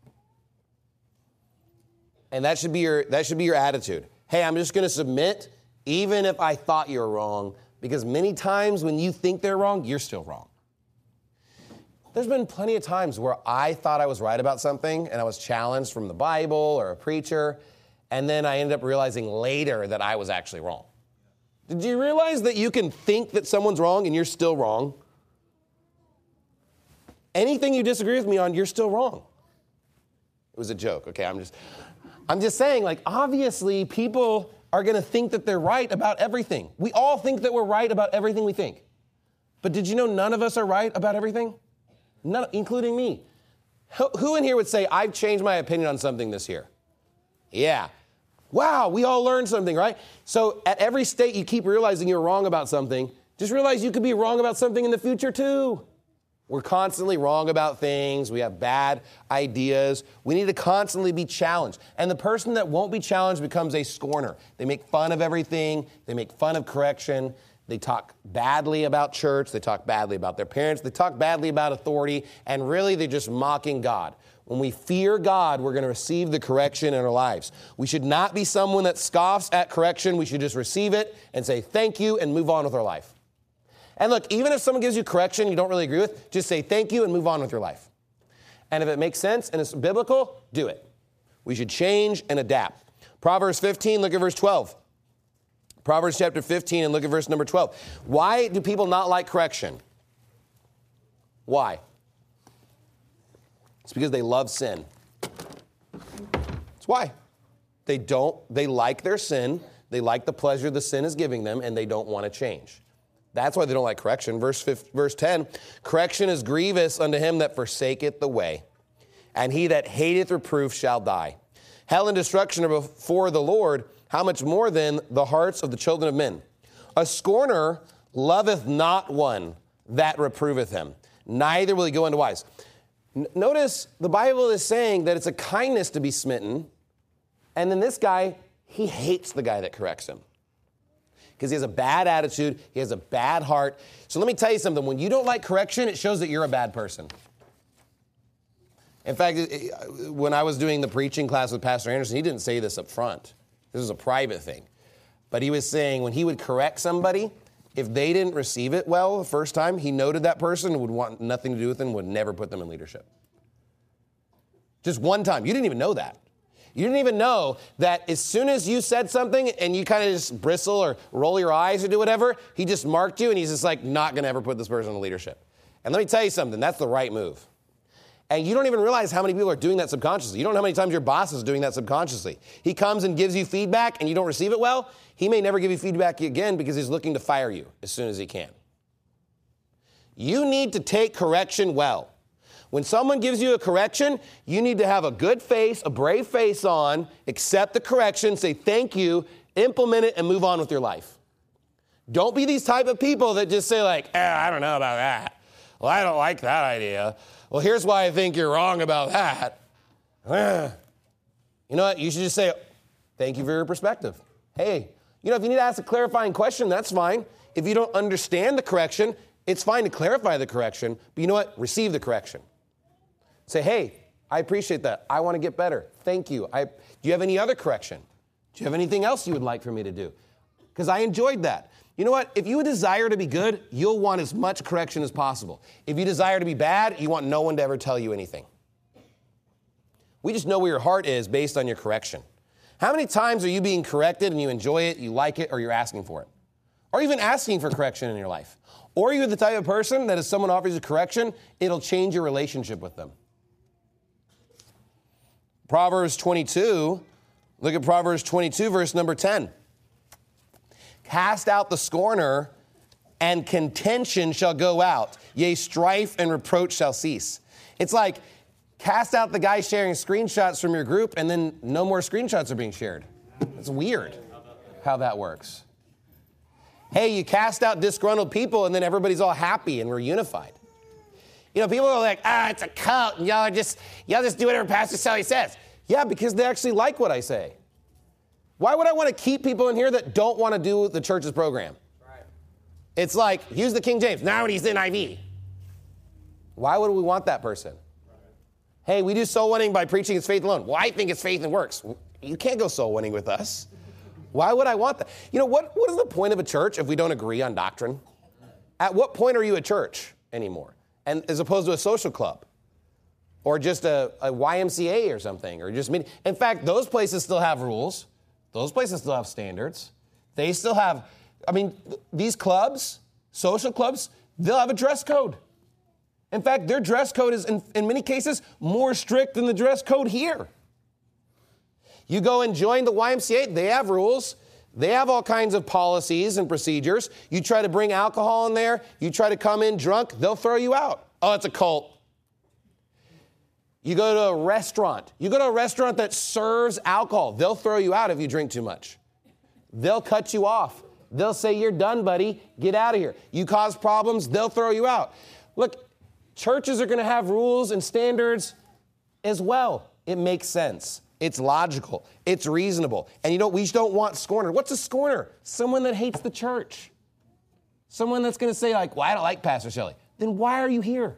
And that should be your attitude. Hey, I'm just going to submit, even if I thought you were wrong, because many times when you think they're wrong, you're still wrong. There's been plenty of times where I thought I was right about something, and I was challenged from the Bible or a preacher, and then I ended up realizing later that I was actually wrong. Did you realize that you can think that someone's wrong and you're still wrong? Anything you disagree with me on, you're still wrong. It was a joke, okay? I'm just saying, like, obviously people are going to think that they're right about everything. We all think that we're right about everything we think. But did you know none of us are right about everything? None, including me. Who in here would say, I've changed my opinion on something this year? Yeah. Wow, we all learned something, right? So at every state you keep realizing you're wrong about something, just realize you could be wrong about something in the future too. We're constantly wrong about things. We have bad ideas. We need to constantly be challenged. And the person that won't be challenged becomes a scorner. They make fun of everything. They make fun of correction. They talk badly about church. They talk badly about their parents. They talk badly about authority. And really, they're just mocking God. When we fear God, we're going to receive the correction in our lives. We should not be someone that scoffs at correction. We should just receive it and say thank you and move on with our life. And look, even if someone gives you correction you don't really agree with, just say thank you and move on with your life. And if it makes sense and it's biblical, do it. We should change and adapt. Proverbs 15, look at verse 12. Proverbs chapter 15 and look at verse number 12. Why do people not like correction? Why? It's because they love sin. That's why. They like their sin, they like the pleasure the sin is giving them, and they don't want to change. That's why they don't like correction. Verse 10, correction is grievous unto him that forsaketh the way, and he that hateth reproof shall die. Hell and destruction are before the Lord, how much more then the hearts of the children of men? A scorner loveth not one that reproveth him, neither will he go unto wise. Notice the Bible is saying that it's a kindness to be smitten, and then this guy, he hates the guy that corrects him. Because he has a bad attitude, he has a bad heart. So let me tell you something. When you don't like correction, it shows that you're a bad person. In fact, when I was doing the preaching class with Pastor Anderson, he didn't say this up front. This was a private thing. But he was saying when he would correct somebody, if they didn't receive it well the first time, he noted that person and would want nothing to do with them, would never put them in leadership. Just one time. You didn't even know that. You didn't even know that as soon as you said something and you kind of just bristle or roll your eyes or do whatever, he just marked you and he's just like, not going to ever put this person in leadership. And let me tell you something, that's the right move. And you don't even realize how many people are doing that subconsciously. You don't know how many times your boss is doing that subconsciously. He comes and gives you feedback and you don't receive it well. He may never give you feedback again because he's looking to fire you as soon as he can. You need to take correction well. When someone gives you a correction, you need to have a good face, a brave face on, accept the correction, say thank you, implement it, and move on with your life. Don't be these type of people that just say like, I don't know about that. Well, I don't like that idea. Well, here's why I think you're wrong about that. You know what? You should just say, thank you for your perspective. Hey, you know, if you need to ask a clarifying question, that's fine. If you don't understand the correction, it's fine to clarify the correction, but you know what? Receive the correction. Say, hey, I appreciate that. I want to get better. Thank you. Do you have any other correction? Do you have anything else you would like for me to do? Because I enjoyed that. You know what? If you desire to be good, you'll want as much correction as possible. If you desire to be bad, you want no one to ever tell you anything. We just know where your heart is based on your correction. How many times are you being corrected and you enjoy it, you like it, or you're asking for it? Or even asking for correction in your life? Or you're the type of person that if someone offers you correction, it'll change your relationship with them. Proverbs 22, look at Proverbs 22, verse number 10. Cast out the scorner, and contention shall go out. Yea, strife and reproach shall cease. It's like, cast out the guy sharing screenshots from your group, and then no more screenshots are being shared. It's weird how that works. Hey, you cast out disgruntled people, and then everybody's all happy, and we're unified. You know, people are like, it's a cult, and y'all just do whatever Pastor Sally says. Yeah, because they actually like what I say. Why would I want to keep people in here that don't want to do the church's program? Right. It's like, use the King James. Now he's NIV. Why would we want that person? Right. Hey, we do soul winning by preaching it's faith alone. Well, I think it's faith and works. You can't go soul winning with us. Why would I want that? You know, what is the point of a church if we don't agree on doctrine? At what point are you a church anymore? And as opposed to a social club or just a YMCA or something, or just meeting. In fact, those places still have rules. Those places still have standards. They still have, these clubs, social clubs, they'll have a dress code. In fact, their dress code is, in many cases, more strict than the dress code here. You go and join the YMCA, they have rules. They have all kinds of policies and procedures. You try to bring alcohol in there, you try to come in drunk, they'll throw you out. Oh, it's a cult. You go to a restaurant. You go to a restaurant that serves alcohol. They'll throw you out if you drink too much. They'll cut you off. They'll say, you're done, buddy. Get out of here. You cause problems, they'll throw you out. Look, churches are going to have rules and standards as well. It makes sense. It's logical. It's reasonable. And we just don't want scorners. What's a scorner? Someone that hates the church. Someone that's going to say, well, I don't like Pastor Shelley. Then why are you here?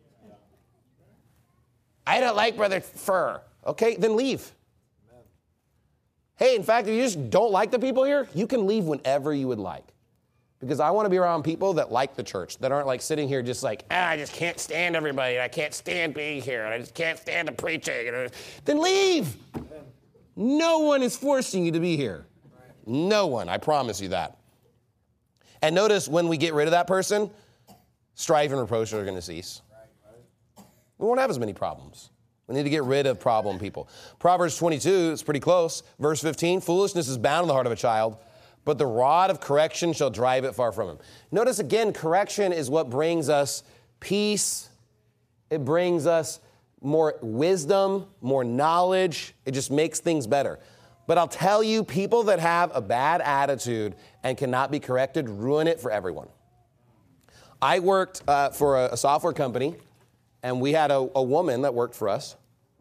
I don't like Brother Furr. Okay, then leave. Amen. Hey, in fact, if you just don't like the people here, you can leave whenever you would like. Because I want to be around people that like the church, that aren't like sitting here just like, I just can't stand everybody. I can't stand being here. And I just can't stand the preaching. Then leave. Amen. No one is forcing you to be here. Right. No one. I promise you that. And notice when we get rid of that person, strife and reproach are going to cease. We won't have as many problems. We need to get rid of problem people. Proverbs 22, it's pretty close. Verse 15, foolishness is bound in the heart of a child, but the rod of correction shall drive it far from him. Notice again, correction is what brings us peace. It brings us more wisdom, more knowledge. It just makes things better. But I'll tell you, people that have a bad attitude and cannot be corrected ruin it for everyone. I worked for a software company. And we had a woman that worked for us.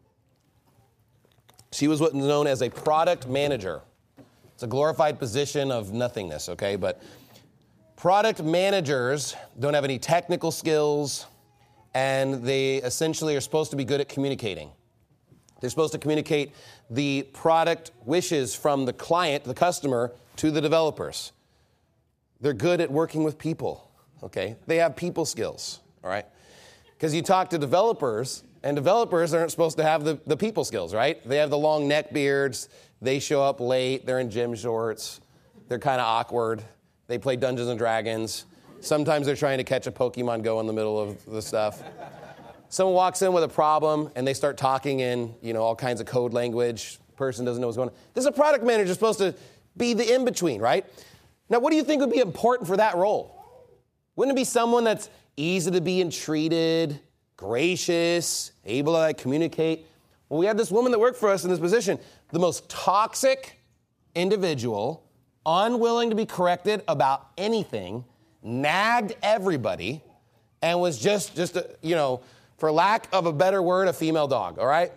She was what's known as a product manager. It's a glorified position of nothingness, okay? But product managers don't have any technical skills, and they essentially are supposed to be good at communicating. They're supposed to communicate the product wishes from the client, the customer, to the developers. They're good at working with people, okay? They have people skills, all right? Because you talk to developers, and developers aren't supposed to have the people skills, right? They have the long neck beards. They show up late. They're in gym shorts. They're kind of awkward. They play Dungeons and Dragons. Sometimes they're trying to catch a Pokemon Go in the middle of the stuff. Someone walks in with a problem, and they start talking in, all kinds of code language. Person doesn't know what's going on. This is a product manager supposed to be the in-between, right? Now, what do you think would be important for that role? Wouldn't it be someone that's easy to be entreated, gracious, able to communicate? Well, we had this woman that worked for us in this position, the most toxic individual, unwilling to be corrected about anything, nagged everybody, and was just for lack of a better word, a female dog, all right?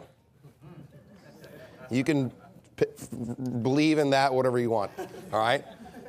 You can believe in that, whatever you want, all right?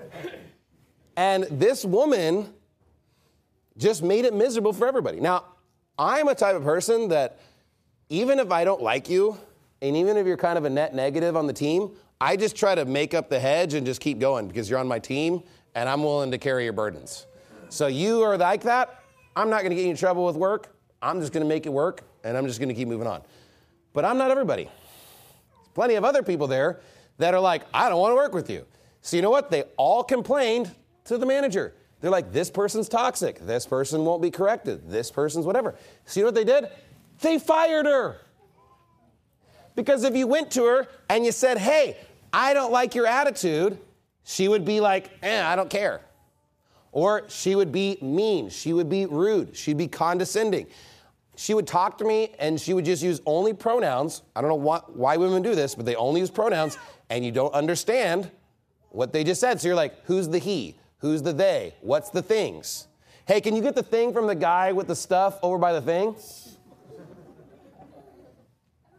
And this woman just made it miserable for everybody. Now, I'm a type of person that even if I don't like you, and even if you're kind of a net negative on the team, I just try to make up the hedge and just keep going because you're on my team and I'm willing to carry your burdens. So you are like that, I'm not going to get you in trouble with work. I'm just going to make it work and I'm just going to keep moving on. But I'm not everybody. There's plenty of other people there that are like, I don't want to work with you. So you know what? They all complained to the manager. They're like, this person's toxic. This person won't be corrected. This person's whatever. So you know what they did? They fired her. Because if you went to her and you said, hey, I don't like your attitude, she would be like, I don't care. Or she would be mean. She would be rude. She'd be condescending. She would talk to me and she would just use only pronouns. I don't know why women do this, but they only use pronouns and you don't understand what they just said. So you're like, who's the he? Who's the they? What's the things? Hey, can you get the thing from the guy with the stuff over by the thing?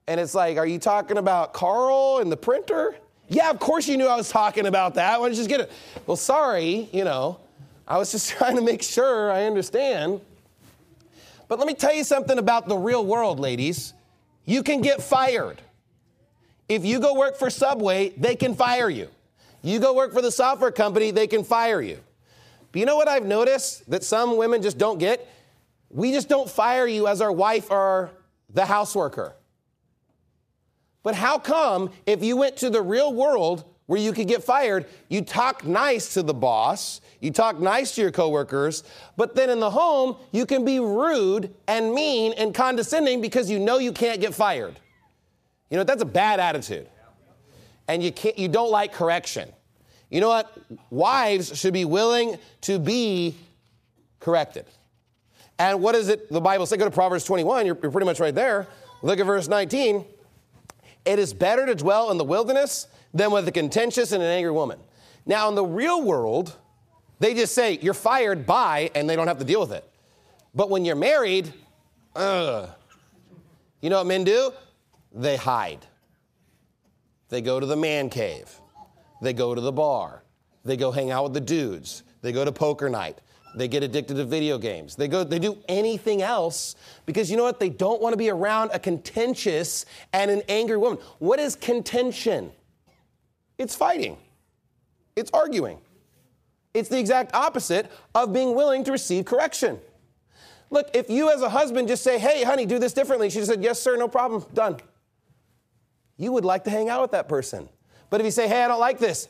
And it's like, are you talking about Carl and the printer? Yeah, of course you knew I was talking about that. Why don't you just get it? Well, sorry, I was just trying to make sure I understand. But let me tell you something about the real world, ladies. You can get fired. If you go work for Subway, they can fire you. You go work for the software company, they can fire you. But you know what I've noticed that some women just don't get? We just don't fire you as our wife or the houseworker. But how come if you went to the real world where you could get fired, you talk nice to the boss, you talk nice to your coworkers, but then in the home, you can be rude and mean and condescending because you know you can't get fired. That's a bad attitude. And you don't like correction. You know what? Wives should be willing to be corrected. And what does the Bible say? Go to Proverbs 21. You're pretty much right there. Look at verse 19. It is better to dwell in the wilderness than with a contentious and an angry woman. Now, in the real world, they just say, you're fired, bye, and they don't have to deal with it. But when you're married, you know what men do? They hide. They go to the man cave. They go to the bar. They go hang out with the dudes. They go to poker night. They get addicted to video games. They do anything else because you know what? They don't want to be around a contentious and an angry woman. What is contention? It's fighting. It's arguing. It's the exact opposite of being willing to receive correction. Look, if you as a husband just say, hey, honey, do this differently. She just said, yes, sir, no problem, done. You would like to hang out with that person. But if you say, hey, I don't like this.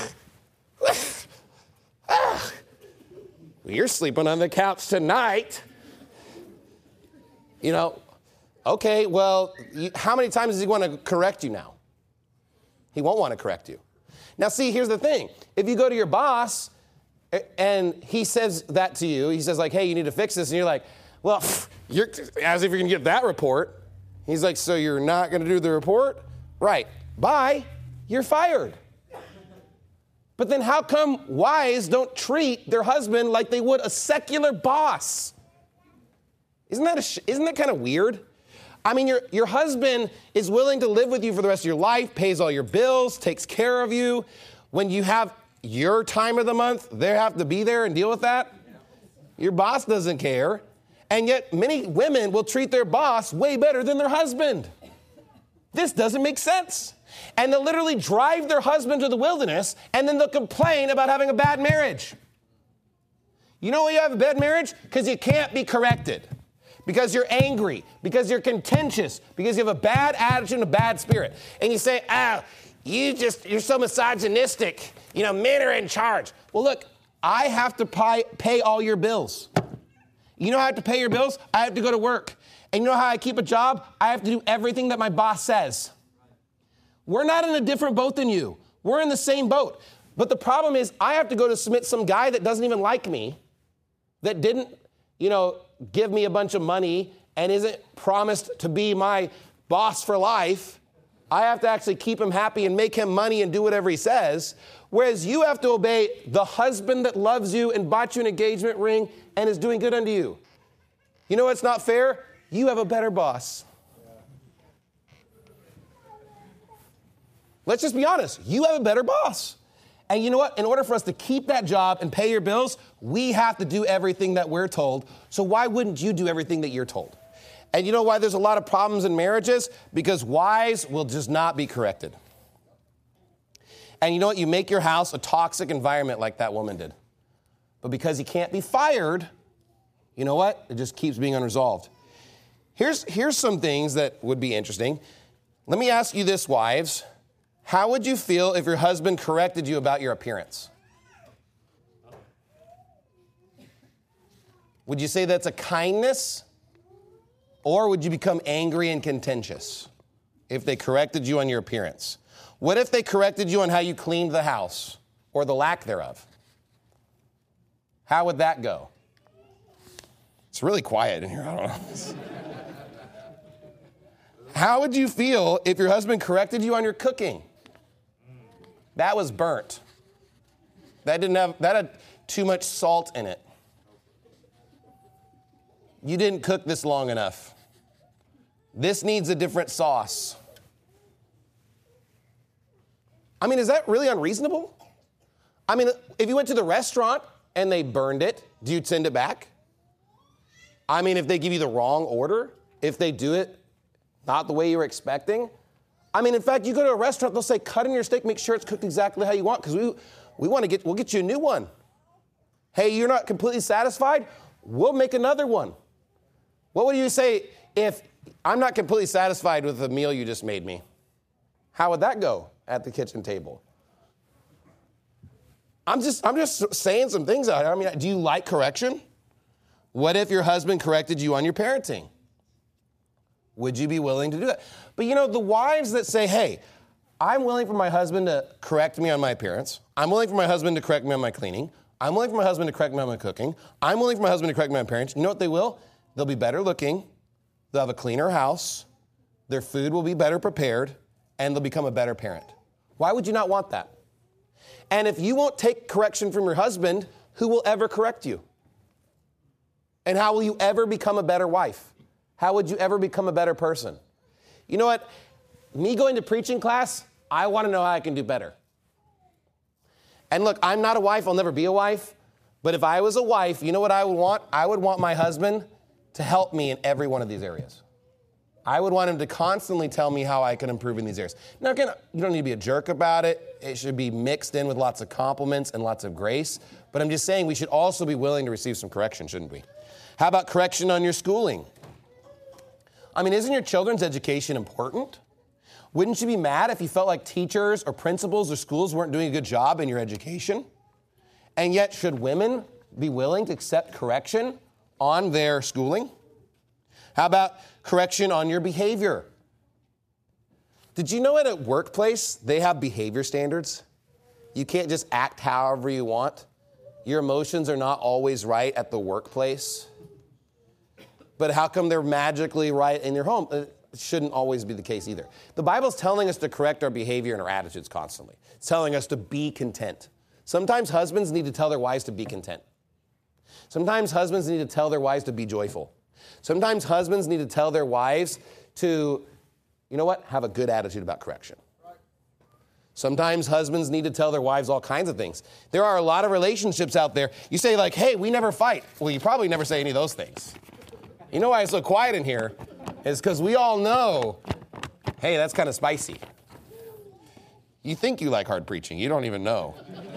You're sleeping on the couch tonight. Okay, well, how many times does he want to correct you now? He won't want to correct you. Now, see, here's the thing. If you go to your boss and he says that to you, he says like, hey, you need to fix this. And you're like, well, you're as if you're going to get that report. He's like, so you're not going to do the report? Right. Bye. You're fired. But then how come wives don't treat their husband like they would a secular boss? Isn't that kind of weird? I mean, your husband is willing to live with you for the rest of your life, pays all your bills, takes care of you. When you have your time of the month, they have to be there and deal with that. Your boss doesn't care. And yet many women will treat their boss way better than their husband. This doesn't make sense. And they'll literally drive their husband to the wilderness, and then they'll complain about having a bad marriage. You know why you have a bad marriage? Because you can't be corrected. Because you're angry. Because you're contentious. Because you have a bad attitude and a bad spirit. And you say, you're so misogynistic. Men are in charge. Well, look, I have to pay all your bills. You know how I have to pay your bills? I have to go to work. And you know how I keep a job? I have to do everything that my boss says. We're not in a different boat than you. We're in the same boat. But the problem is I have to go to submit some guy that doesn't even like me, that didn't, give me a bunch of money and isn't promised to be my boss for life. I have to actually keep him happy and make him money and do whatever he says. Whereas you have to obey the husband that loves you and bought you an engagement ring and is doing good unto you. You know what's not fair? You have a better boss. Let's just be honest. You have a better boss. And you know what? In order for us to keep that job and pay your bills, we have to do everything that we're told. So why wouldn't you do everything that you're told? And you know why there's a lot of problems in marriages? Because wives will just not be corrected. And you know what? You make your house a toxic environment like that woman did. But because he can't be fired, you know what? It just keeps being unresolved. Here's some things that would be interesting. Let me ask you this, wives. How would you feel if your husband corrected you about your appearance? Would you say that's a kindness? Or would you become angry and contentious if they corrected you on your appearance? What if they corrected you on how you cleaned the house or the lack thereof? How would that go? It's really quiet in here. I don't know. How would you feel if your husband corrected you on your cooking? That was burnt. That had too much salt in it. You didn't cook this long enough. This needs a different sauce. I mean, is that really unreasonable? I mean, if you went to the restaurant and they burned it, do you send it back? I mean, if they give you the wrong order, if they do it not the way you were expecting. I mean, in fact, you go to a restaurant, they'll say, cut in your steak, make sure it's cooked exactly how you want, because we'll get you a new one. Hey, you're not completely satisfied? We'll make another one. What would you say if I'm not completely satisfied with the meal you just made me? How would that go at the kitchen table? I'm just saying some things out here. I mean, do you like correction? What if your husband corrected you on your parenting? Would you be willing to do that? But you know, the wives that say, hey, I'm willing for my husband to correct me on my appearance. I'm willing for my husband to correct me on my cleaning. I'm willing for my husband to correct me on my cooking. I'm willing for my husband to correct me on my parents. You know what they will? They'll be better looking. They'll have a cleaner house. Their food will be better prepared. And they'll become a better parent. Why would you not want that? And if you won't take correction from your husband, who will ever correct you? And how will you ever become a better wife? How would you ever become a better person? You know what? Me going to preaching class, I want to know how I can do better. And look, I'm not a wife. I'll never be a wife. But if I was a wife, you know what I would want? I would want my husband to help me in every one of these areas. I would want him to constantly tell me how I can improve in these areas. Now, again, you don't need to be a jerk about it. It should be mixed in with lots of compliments and lots of grace. But I'm just saying we should also be willing to receive some correction, shouldn't we? How about correction on your schooling? I mean, isn't your children's education important? Wouldn't you be mad if you felt like teachers or principals or schools weren't doing a good job in your education? And yet, should women be willing to accept correction on their schooling? How about correction on your behavior? Did you know at a workplace they have behavior standards? You can't just act however you want. Your emotions are not always right at the workplace. But how come they're magically right in your home? It shouldn't always be the case either. The Bible's telling us to correct our behavior and our attitudes constantly. It's telling us to be content. Sometimes husbands need to tell their wives to be content. Sometimes husbands need to tell their wives to be joyful. Sometimes husbands need to tell their wives to, you know what, have a good attitude about correction. Sometimes husbands need to tell their wives all kinds of things. There are a lot of relationships out there. You say like, hey, we never fight. Well, you probably never say any of those things. You know why it's so quiet in here? Is because we all know, hey, that's kind of spicy. You think you like hard preaching. You don't even know.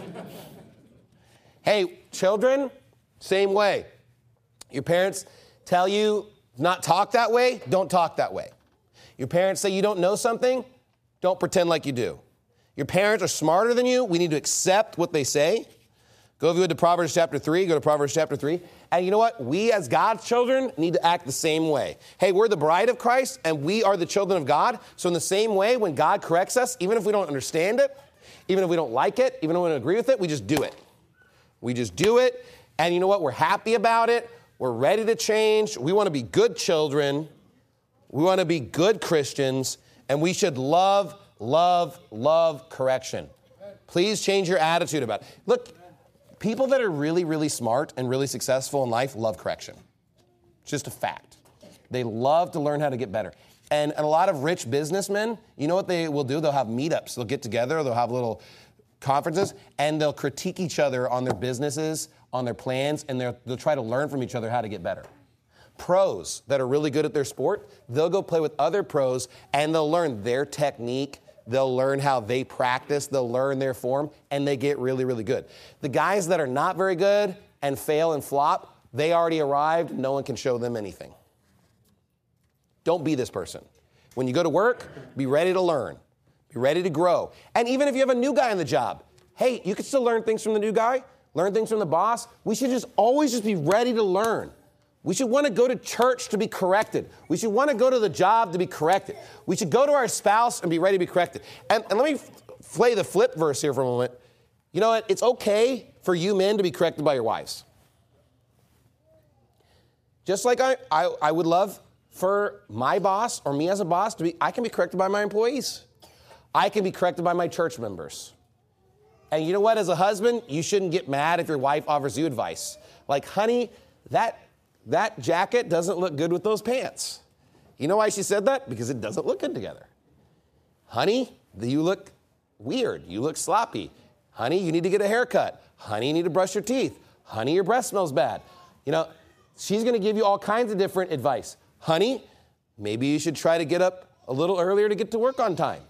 Hey, children, same way. Your parents tell you not talk that way, don't talk that way. Your parents say you don't know something, don't pretend like you do. Your parents are smarter than you. We need to accept what they say. Go to Proverbs chapter 3. Go to Proverbs chapter 3. And you know what? We as God's children need to act the same way. Hey, we're the bride of Christ, and we are the children of God. So in the same way, when God corrects us, even if we don't understand it, even if we don't like it, even if we don't agree with it, we just do it. We just do it. And you know what? We're happy about it. We're ready to change. We want to be good children. We want to be good Christians. And we should love correction. Please change your attitude about it. Look, people that are really, really smart and really successful in life love correction. It's just a fact. They love to learn how to get better. And a lot of rich businessmen, you know what they will do? They'll have meetups. They'll get together. They'll have little conferences, and they'll critique each other on their businesses, on their plans, and they'll try to learn from each other how to get better. Pros that are really good at their sport, they'll go play with other pros, and they'll learn their technique. They'll learn how they practice. They'll learn their form, and they get really, really good. The guys that are not very good and fail and flop, they already arrived. No one can show them anything. Don't be this person. When you go to work, be ready to learn. Be ready to grow. And even if you have a new guy on the job, hey, you can still learn things from the new guy, learn things from the boss. We should always be ready to learn. We should want to go to church to be corrected. We should want to go to the job to be corrected. We should go to our spouse and be ready to be corrected. And let me play the flip verse here for a moment. You know what? It's okay for you men to be corrected by your wives. Just like I would love for my boss or me as a boss I can be corrected by my employees. I can be corrected by my church members. And you know what? As a husband, you shouldn't get mad if your wife offers you advice. Like, honey, that jacket doesn't look good with those pants. You know why she said that? Because it doesn't look good together. Honey, you look weird. You look sloppy. Honey, you need to get a haircut. Honey, you need to brush your teeth. Honey, your breath smells bad. You know, she's going to give you all kinds of different advice. Honey, maybe you should try to get up a little earlier to get to work on time.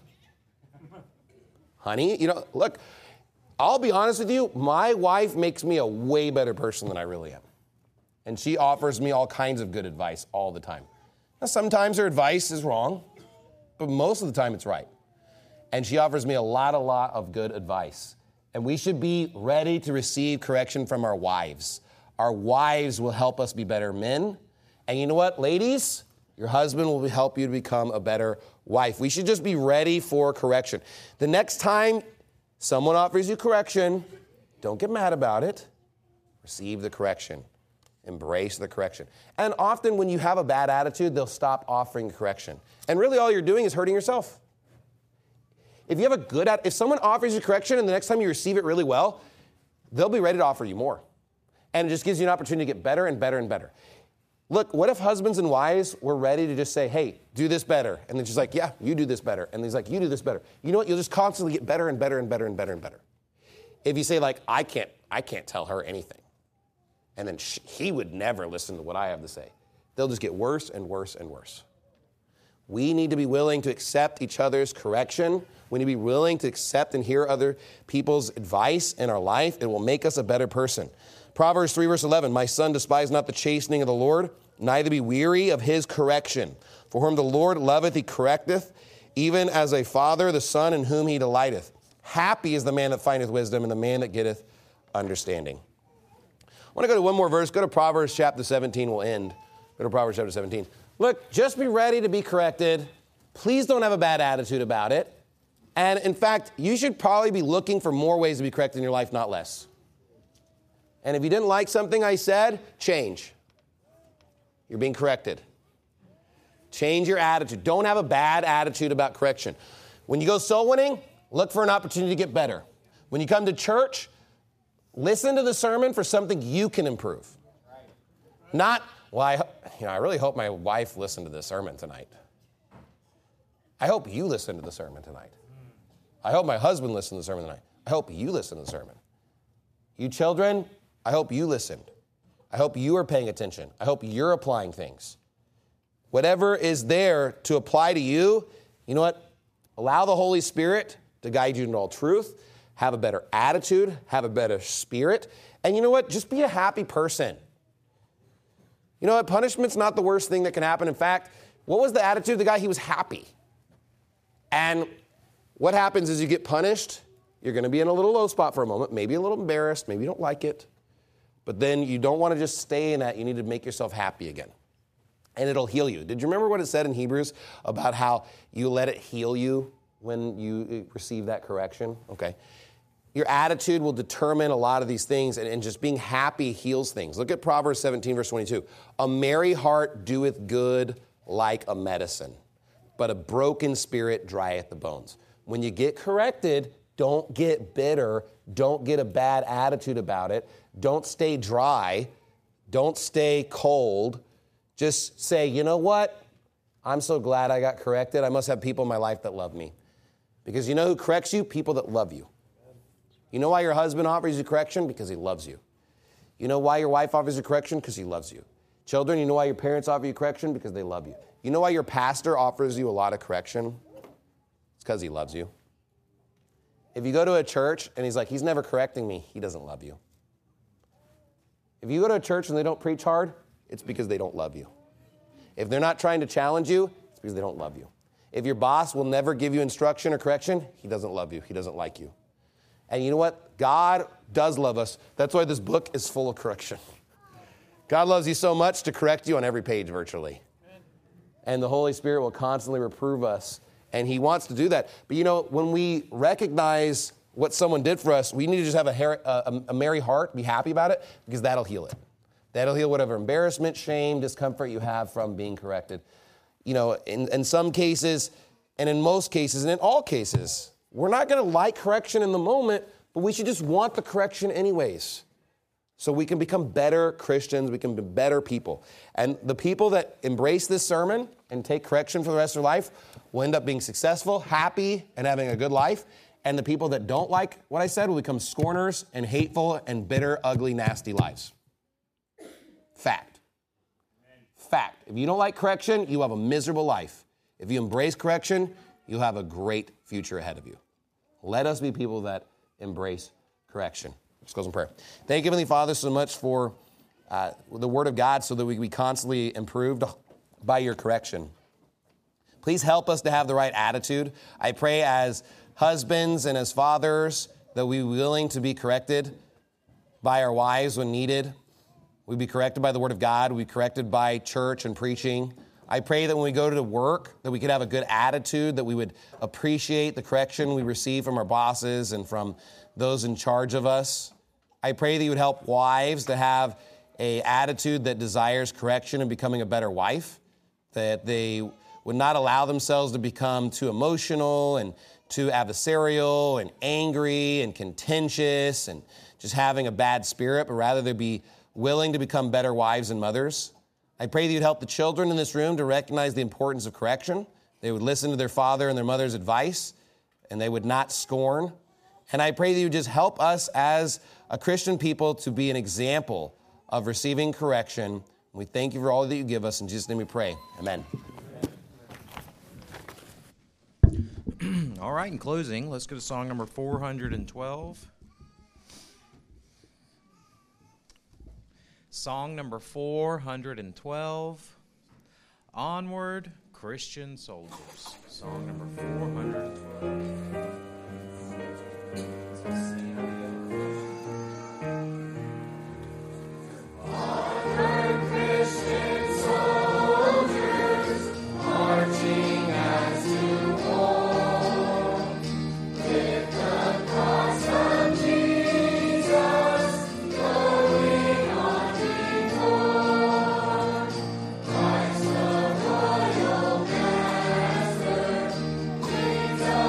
Honey, you know, look, I'll be honest with you, my wife makes me a way better person than I really am. And she offers me all kinds of good advice all the time. Now, sometimes her advice is wrong, but most of the time it's right. And she offers me a lot of good advice. And we should be ready to receive correction from our wives. Our wives will help us be better men. And you know what, ladies? Your husband will help you to become a better wife. We should just be ready for correction. The next time someone offers you correction, don't get mad about it. Receive the correction. Embrace the correction. And often when you have a bad attitude, they'll stop offering correction. And really all you're doing is hurting yourself. If you have a good if someone offers you correction and the next time you receive it really well, they'll be ready to offer you more. And it just gives you an opportunity to get better and better and better. Look, what if husbands and wives were ready to just say, hey, do this better? And then she's like, yeah, you do this better. And he's like, you do this better. You know what? You'll just constantly get better and better and better and better and better. If you say like, I can't tell her anything. And then he would never listen to what I have to say. They'll just get worse and worse and worse. We need to be willing to accept each other's correction. We need to be willing to accept and hear other people's advice in our life. It will make us a better person. Proverbs 3, verse 11, my son, despise not the chastening of the Lord, neither be weary of his correction. For whom the Lord loveth, he correcteth, even as a father the son in whom he delighteth. Happy is the man that findeth wisdom, and the man that getteth understanding. I want to go to one more verse. Go to Proverbs chapter 17. We'll end. Go to Proverbs chapter 17. Look, just be ready to be corrected. Please don't have a bad attitude about it. And in fact, you should probably be looking for more ways to be corrected in your life, not less. And if you didn't like something I said, change. You're being corrected. Change your attitude. Don't have a bad attitude about correction. When you go soul winning, look for an opportunity to get better. When you come to church, listen to the sermon for something you can improve. Not, well, I really hope my wife listened to this sermon tonight. I hope you listen to the sermon tonight. I hope my husband listened to the sermon tonight. I hope you listen to the sermon. You children, I hope you listened. I hope you are paying attention. I hope you're applying things. Whatever is there to apply to you, you know what? Allow the Holy Spirit to guide you into all truth. Have a better attitude. Have a better spirit. And you know what? Just be a happy person. You know what? Punishment's not the worst thing that can happen. In fact, what was the attitude of the guy? He was happy. And what happens is you get punished. You're going to be in a little low spot for a moment, maybe a little embarrassed, maybe you don't like it. But then you don't want to just stay in that. You need to make yourself happy again. And it'll heal you. Did you remember what it said in Hebrews about how you let it heal you when you receive that correction? Okay. Your attitude will determine a lot of these things, and just being happy heals things. Look at Proverbs 17, verse 22. A merry heart doeth good like a medicine, but a broken spirit drieth the bones. When you get corrected, don't get bitter. Don't get a bad attitude about it. Don't stay dry. Don't stay cold. Just say, you know what? I'm so glad I got corrected. I must have people in my life that love me. Because you know who corrects you? People that love you. You know why your husband offers you correction? Because he loves you. You know why your wife offers you correction? Because he loves you. Children, you know why your parents offer you correction? Because they love you. You know why your pastor offers you a lot of correction? It's because he loves you. If you go to a church and he's like, he's never correcting me, he doesn't love you. If you go to a church and they don't preach hard, it's because they don't love you. If they're not trying to challenge you, it's because they don't love you. If your boss will never give you instruction or correction, he doesn't love you. He doesn't like you. And you know what? God does love us. That's why this book is full of correction. God loves you so much to correct you on every page virtually. And the Holy Spirit will constantly reprove us. And he wants to do that. But you know, when we recognize what someone did for us, we need to just have a merry heart, be happy about it, because that'll heal it. That'll heal whatever embarrassment, shame, discomfort you have from being corrected. You know, in some cases, and in most cases, and in all cases, we're not going to like correction in the moment, but we should just want the correction anyways. so we can become better Christians, we can be better people. And the people that embrace this sermon and take correction for the rest of their life will end up being successful, happy, and having a good life. And the people that don't like what I said will become scorners and hateful and bitter, ugly, nasty lives. Fact. Fact. If you don't like correction, you have a miserable life. If you embrace correction, you'll have a great future ahead of you. Let us be people that embrace correction. Let's close in prayer. Thank you, Heavenly Father, so much for the Word of God so that we can be constantly improved by your correction. Please help us to have the right attitude. I pray as husbands and as fathers that we be willing to be corrected by our wives when needed. We'd be corrected by the Word of God. We'd be corrected by church and preaching. I pray that when we go to work, that we could have a good attitude, that we would appreciate the correction we receive from our bosses and from those in charge of us. I pray that you would help wives to have an attitude that desires correction and becoming a better wife, that they would not allow themselves to become too emotional and too adversarial and angry and contentious and just having a bad spirit, but rather they'd be willing to become better wives and mothers. I pray that you'd help the children in this room to recognize the importance of correction. They would listen to their father and their mother's advice, and they would not scorn. And I pray that you just help us as a Christian people to be an example of receiving correction. We thank you for all that you give us. In Jesus' name we pray. Amen. All right, in closing, let's go to song number 412. Song number 412, Onward, Christian Soldiers. Song number 412. Jesus.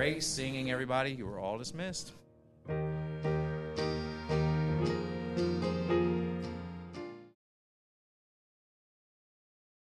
Great singing, everybody. You were all dismissed.